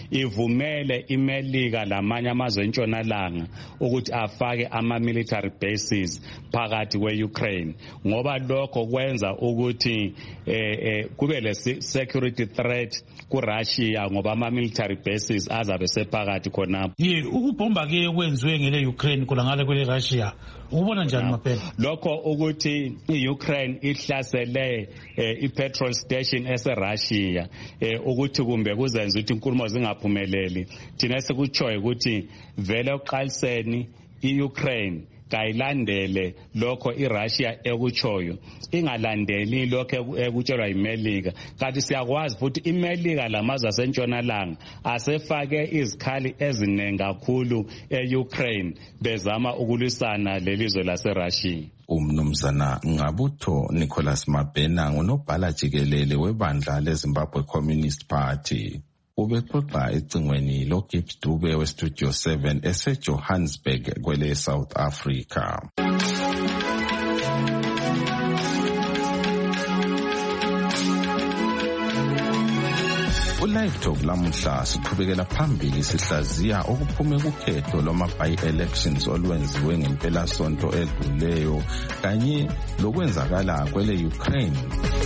ivumele iMelika lamanye amazwe entshonalanga ukuthi afake ama-military bases phakathi kwe-Ukraine, ngoba lokho kwenza ukuthi kube le security threat kuRussia ngoba ama-military bases azabe sephakathi khonapho. Ukubhomba ke kwenziwe ngele-Ukraine kulangale kwele-Russia ubona njani Mapela? Lokho ukuthi iUkraine ihlasele i-petrol station eseRussia ukuthi kumbe kuzenza ukuthi inkulumo zingaphumeleli, thina sekutshoyo ukuthi vele uqaliseni iUkraine kayilandele lokho iRussia ekutshoyo, ingalandeli lokho ekutshelwa yiMelika. Kanti siyakwazi futhi iMelika lamazwe asentshonalanga asefake izikhali eziningi kakhulu eUkraine bezama ukulwisana lelizwe laseRussia. Umnumzana ngabutho Nicholas Mabena ngunobhala jikelele webandla leZimbabwe Communist Party. Ubexoxa ecingweni loGibbs Dube weStudio 7 eseJohannesburg kwele South Africa. Live Talk lamuhla siqhubekela phambili sihlaziya okuphume kukhetho lwama-by-elections olwenziwe ngempelasonto edluleyo kanye lokwenzakala kwele-Ukraine.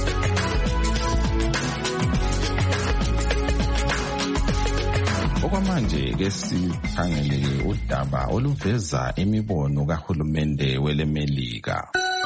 Okwamanje ke sikhangele udaba oluveza imibono kahulumende weleMelika.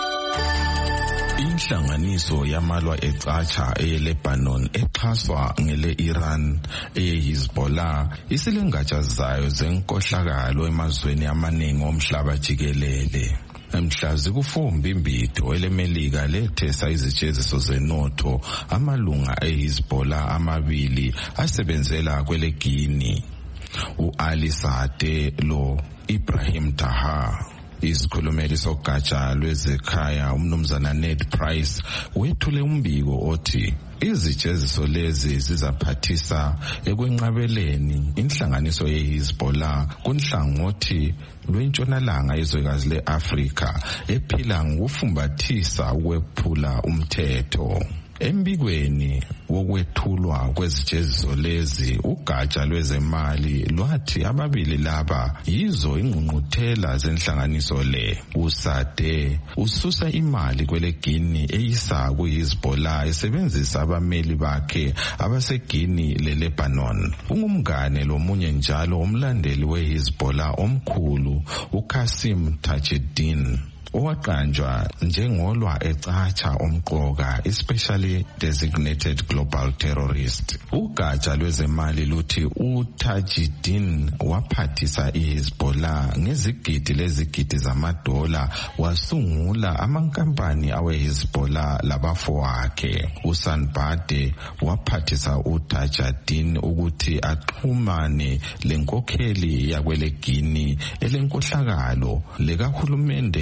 Inhlanganiso yamalwa ecatsha eLebanon exhaswa ngele-Iran eyeHezbollah isilengatsha zayo zenkohlakalo emazweni amaningi omhlaba jikelele. Mhla ziku-4 Mbimbidvo eleMelika lethesa izijeziso zenotho amalunga eHezbollah amabili asebenzela kweleGini, u-Ali Saadeh lo Ibrahim Taha. Isikhulumeli sogatsha lwezekhaya umnumzana Ned Price wethule umbiko othi izijeziso lezi zizaphathisa ekwenqabeleni inhlanganiso yeHezbollah kunhlangothi lwentshonalanga izwekazi le-Afrika ephila ngokufumbathisa ukwephula umthetho. Embikweni wokwethulwa kwezijeziso lezi ugatsha lwezemali lwathi ababili laba yizo ingqungquthela zenhlanganiso le. USaadeh ususa imali kweleGini eyisa kuHezbollah esebenzisa abameli bakhe abaseGini leLebanon. Ungumngane lomunye njalo umlandeli weHezbollah omkhulu uQasim Tajuddin owaqanjwa njengolwa ecatsha omqoka especially designated global terrorist. Ugatsha lwezemali luthi uTajuddin waphathisa iHezbollah ngezigidi lezigidi zamadola wasungula amankampani aweHezbollah labafowakhe. uSanbade waphathisa uTajuddin ukuthi axhumane lenkokheli yakweleGini elenkohlakalo lekahulumende walelo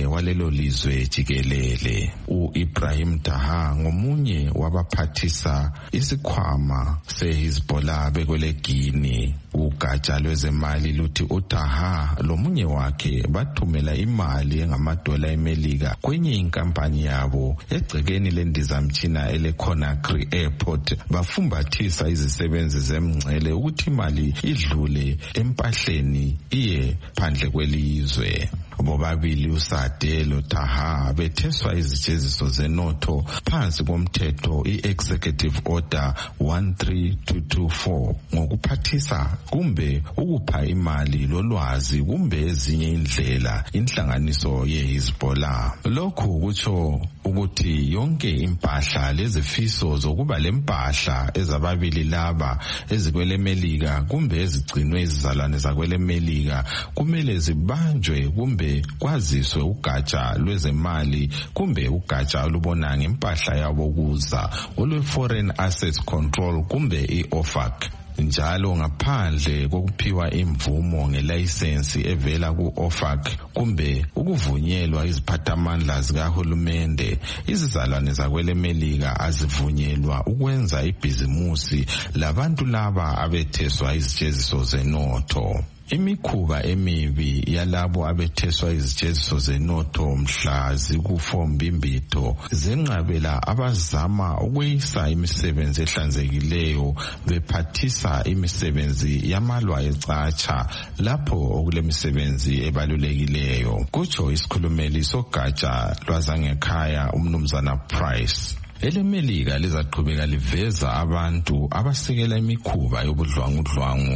kulelo lizwe jikelele. U-Ibrahim Daha ngomunye wabaphathisa isikhwama se-Hezbollah bekwele Guinea. Ugatsha lwezemali luthi uDaha lomunye wakhe bathumela imali engamadola eMelika kwenye inkampani yabo egcekeni lendizamtshina ele-Conakry Airport. Bafumbathisa izisebenzi zemngcele ukuthi imali idlule empahleni iye phandle kwelizwe. Bobabili uSade loDaha betheswa izijeziso zenotho phansi komthetho i-Executive Order 13224 ngokuphathisa kumbe ukupha imali lolwazi kumbe ezinye indlela inhlanganiso ye-Hezbollah. Lokhu kutsho ukuthi yonke impahla lezifiso zokuba lempahla ezababili laba ezikwele Melika kumbe ezigcinwe izizalwane zakwele Melika kumele zibanjwe kumbe kwaziswe ugatsha lwezemali kumbe ugatsha olubona ngempahla yabo kuza olwe-Foreign Assets Control kumbe i-OFAC. Njalo ngaphandle kokuphiwa imvumo ngelayisensi evela ku-OFAC kumbe ukuvunyelwa iziphathamandla zikahulumende, izizalwane zakwele Melika azivunyelwa ukwenza ibhizimusi labantu laba abetheswa izijeziso zenotho. Imikhuba emibi yalabo abetheswa izijeziso zenotho mhla ziku-4 zenqabela abazama ukweyisa imisebenzi ehlanzekileyo bephathisa imisebenzi yamalwa ecatsha lapho okulemisebenzi ebalulekileyo, kutsho isikhulumeli sogatsha lwazangekhaya umnumzana Price. EleMelika lizaqhubeka liveza abantu abasekela imikhuba yobudlwangudlwangu.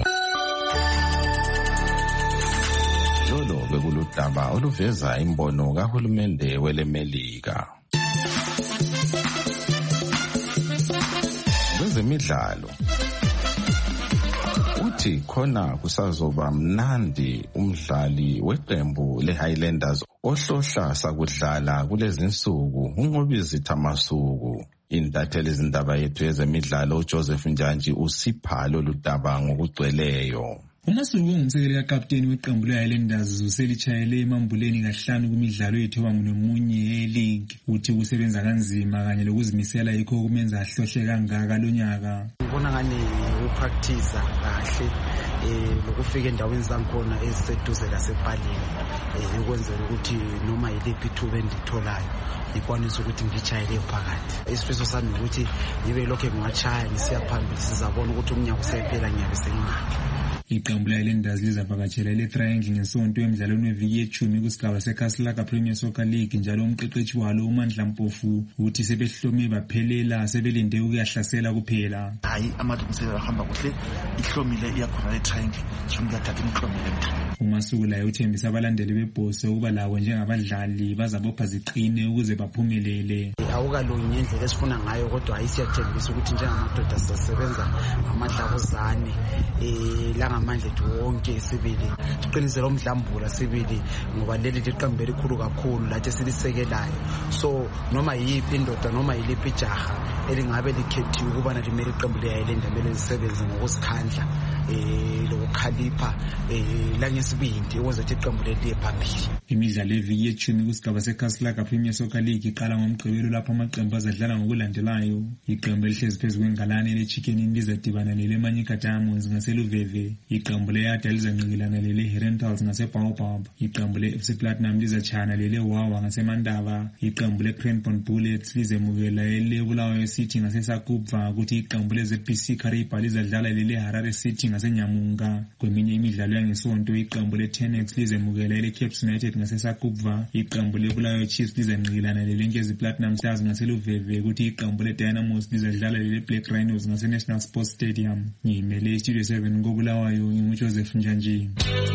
Lolo bekuludaba oluveza imbono kahulumende weleMelika. Kwezemidlalo uthi khona kusazoba mnandi umdlali weqembu leHighlanders ohlohla sakudlala kulezinsuku uNqobizitha Masuku. Intatheli izindaba yethu yezemidlalo uJoseph Njanji usipha lolu daba ngokugcweleyo. UMasuku ungumsekeli kakapteni weqembu leHighlanders uselitshayele emambuleni kahlanu kumidlalo yethu abangunomunye ye-league. Uthi ukusebenza kanzima kanye lokuzimisela yikho kumenza ahlohle kangaka lonyaka. Ngibona ngani ukupractice kahle lokufika endaweni zangikhona eziseduze lasepalini ukwenzela ukuthi noma yiliphi ithuba enditholayo ikwanisa ukuthi ngitshayele phakathi. Isifiso sami ukuthi ngibe lokho ngingachaya ngisiya phambili sizabona ukuthi umnyaka usephela ngiyabe sengingaphi. Iqembu leHighlanders lizavakatshela le-Triangle ngesonto emidlalweni weviki ye-10 kusigaba seKaslaka Premier Soccer League. Njalo umqeqeshi walo uMandla Mpofu uthi sebehlome baphelela sebelinde ukuyahlasela kuphela. Hayi amalungiselelo ahamba kuhle, ihlomile iyakhona le-Triangle ngiyathatha imhlomile emthini. uMasuku laye uthembisa abalandeli bebhose ukuba labo njengabadlali bazabopha ziqine ukuze baphumelele. Awukalungi ngendlela esifuna ngayo kodwa ayisiyathembisa ukuthi njengamadoda sisebenza ngamadlabuzane langamandla ethu wonke sibili siqinisele umdlambula sibili ngoba leli liqembu elikhulu kakhulu lathi silisekelayo. So noma yiphi indoda noma yiliphi ijaha elingabe likhethiwe ukuba limele iqembu leHighlanders kumele lisebenze ngokusikhandla lokukhalipha langesibindi ukuze iqembu liye phambili. Imidlalo eviki ye-10 kusigaba seKaslaka Premier Soccer League iqala ngoMgqibelo lapho amaqembu azadlala ngokulandelayo. Iqembu elihlezi phezu kwengalane leChicken Inn lizadibana leManyika Diamonds ngaseLuveve. Iqembu leYada lizanqikelana leHerentals ngaseBaobab. Iqembu leFC Platinum lizatshayana leWawa ngaseMandaba. Iqembu leCranbourne Bullets lizemukela leBulawayo City ngaseSakubva. Kuthi iqembu leZPC Kariba lizadlala leHarare City ngaseNyamunga. Kweminye imidlalo yangesonto iqembu leTenex lizemukela leCape United ngaseSakubva. Iqembu leBulawayo Chiefs lizanqikelana leLenkezi Platinum Stars ngaseLuveve. Kuthi iqembu leDynamos lizadlala leBlack Rhinos ngaseNational Sports Stadium. Ngimele Studio 7 ngobulawayo nginguJoseph Njanji.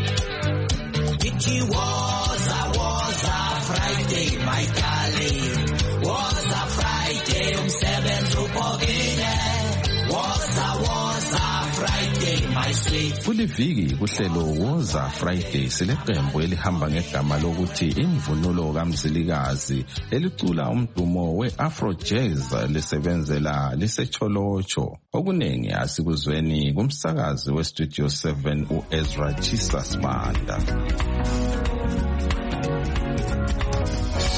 It was a Friday, my darling. Was a Friday, umsebenzi ubhokile. Was a Friday, my sweet. Kuliviki kuhlelo Woza Friday sileqembu elihamba ngegama lokuthi imvunulo kaMzilikazi elicula umdumo we-Afro Jazz lisebenzela lisecholocho. Okunengi asikuzweni kumsakazi weStudio 7 uEzra Chisasmanda.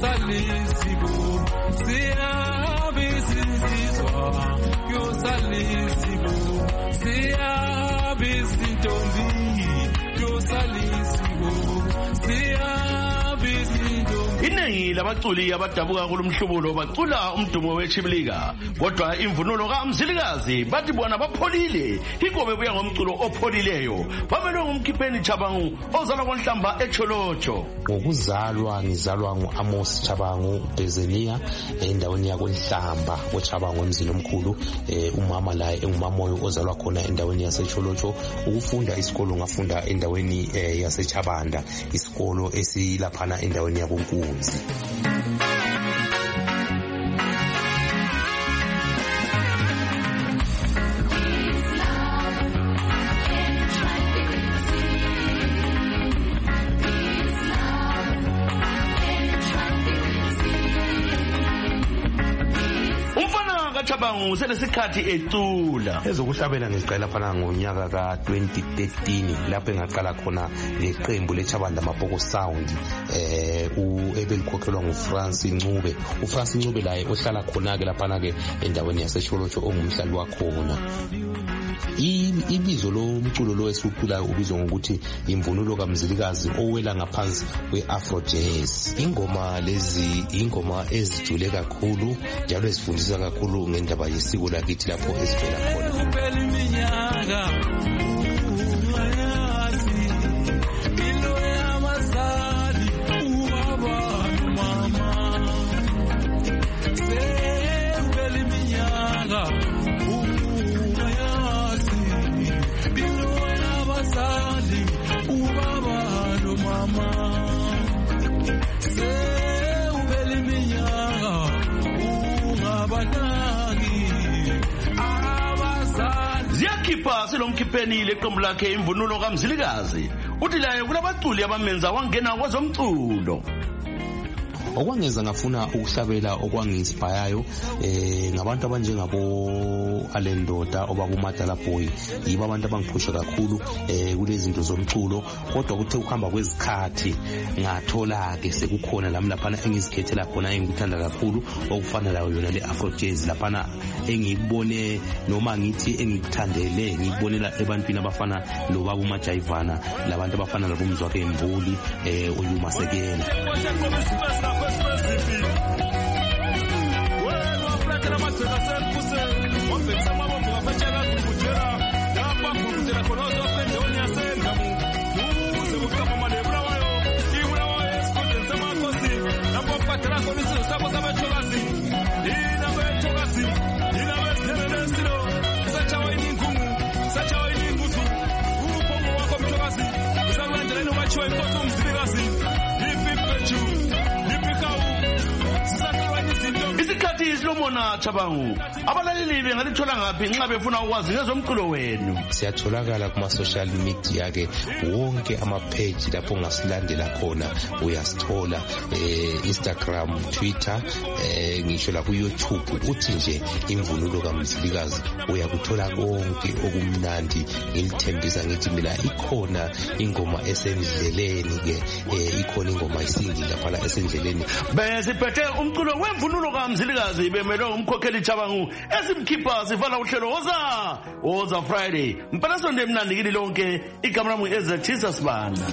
Iningi labaculi abadabuka kulumhlubulo bacula umdumo wechibilika, kodwa imvunulo kaMzilikazi bathi bona bapholile, ingobe buya ngomculo opholileyo. Bamelwe ngumkhipheni Chabangu ozalwa koNhlamba eCholocho. Ngokuzalwa ngizalwa nguAmos Chabangu Bezenia endaweni yakoNhlamba oChabangu emzini omkhulu. Umama la engumamoyo ozalwa khona endaweni yaseCholocho. Ukufunda isikolo ngafunda endaweni yaseChabanda, isikolo esilaphana endaweni yakoNkunzi. Chabangu selesikhathi ecula ezokuhlabela ngiqala phana ngonyaka ka2013 lapho engaqala khona leqembu leChabanda Mapoko Sound ebelikhokhelwa nguFrance Ncube. uFrance Ncube laye ohlala khona ke lapha ke endaweni yaseCholocho ongumhlali wakhona. Ibizo lomculo lo esiculayo ubizwa ngokuthi imvunulo kaMzilikazi owela ngaphansi kweAfro Jazz. Ingoma lezi ingoma ezijule kakhulu njalo ezifundisa kakhulu ngendaba yesiko lakithi lapho esivela khona. Ziyakhipha silomkhipheni leqembu lakhe imvunulo kaMzilikazi. Uthi laye kulabaculi abamenza wangena kwezomculo. Okwangeza ngafuna ukuhlabela okwangi-inspireyo ngabantu abanjengabo Alendoda obakuMadala Boy. Yibo abantu abangiphusha kakhulu kulezi zinto zomculo, kodwa kuthe ukuhamba kwezikhathi ngathola ke sekukhona lami laphana engizikhethela khona engikuthanda kakhulu okufana lawo yona le-Afro Jazz laphana engikubone noma ngithi engikuthandele ngikubonela ebantwini abafana nobaba uMajayivana, labantu abafana nabomzwakhe Mbuli uYumasekela. Mona Chabangu abalaleli bengalithola ngaphi nxa befuna ukwazi ngezomculo wenu? Siyatholakala kuma social media ke wonke ama page lapho ngasilandela khona uyasithola Instagram, Twitter, ngisho la ku YouTube uthi nje imvunulo kaMzilikazi uyakuthola konke okumnandi. Ngilithembisa ngithi mina ikhona ingoma esendleleni ke ikhona ingoma isingile lapha esendleleni. Besiphethe umculo wemvunulo kaMzilikazi bemelwe umkhokheli Chabangu esimkhipha sivala uhlelo woza Friday. Mpela sonde mnandi kini lonke, igama lami Ezethisa Sibanda.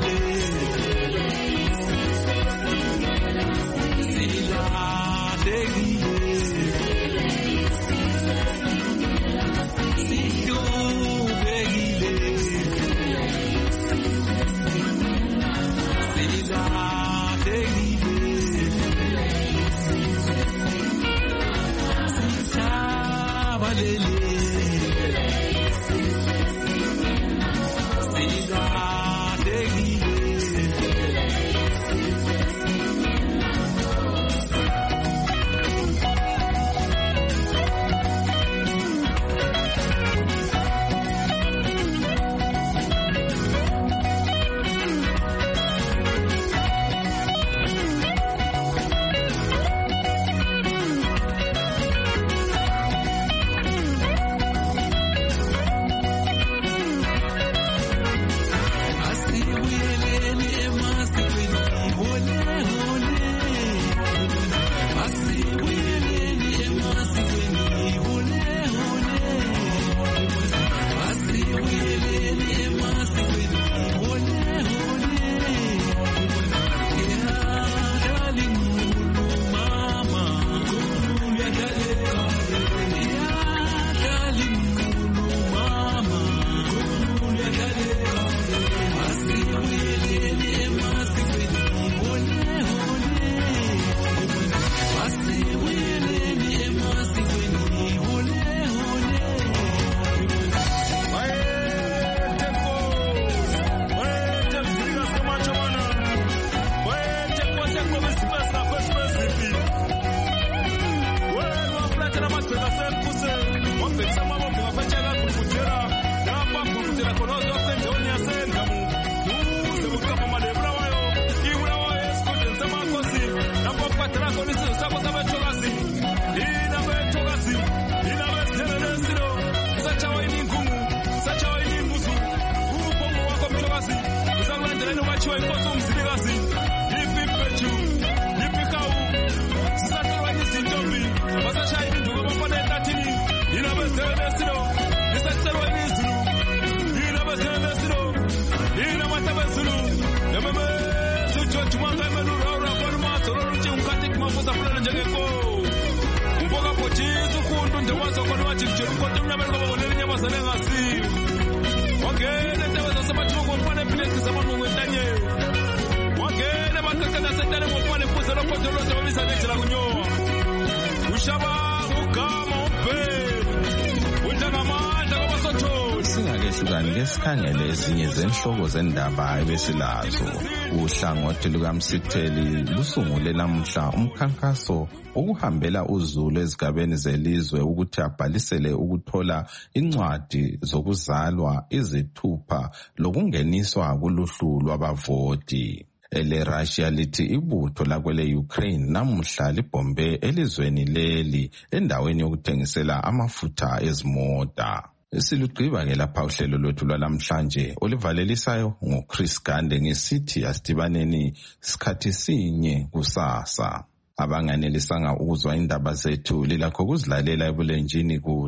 Sikhangele ezinye zenhloko zendaba ebesilazo. Uhlangothi lukaMsitheli lusungule namuhla umkhankaso ukuhambela uzulu ezigabeni zelizwe ukuthi abhalisele ukuthola incwadi zokuzalwa izithupha lokungeniswa kuluhlu lwabavoti. EleRussia lithi ibutho lakwele Ukraine namuhla libombe elizweni leli endaweni yokuthengisela amafutha ezimota. Silugqiba ke lapha uhlelo lwethu lwalamhlanje olivalelisayo ngoChris Gande ngesithi asidibaneni sikhathi sinye kusasa. Abanganelisanga ukuzwa indaba zethu lilakho kuzilalela ebulenjini ku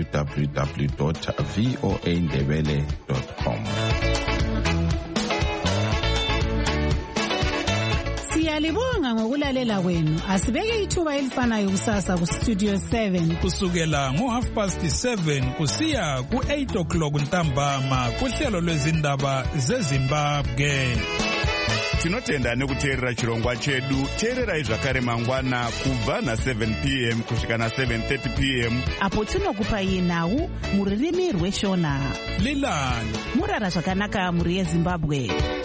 www.voandebele.com. Siyalibonga ngokulalela kwenu. Asibeke ithuba elifanayo kusasa ku Studio 7 kusukela ngo7:30 kusiya ku8:00 ntambama kuhlelo lwezindaba zeZimbabwe. Tinotenda nekuteerera chirongwa chedu. Teererai zvakare mangwana kubva na7 p.m. kusvika na7:30 p.m. apo tinokupai nhau muririmi rweshona. Lilani murara zvakanaka muri yeZimbabwe.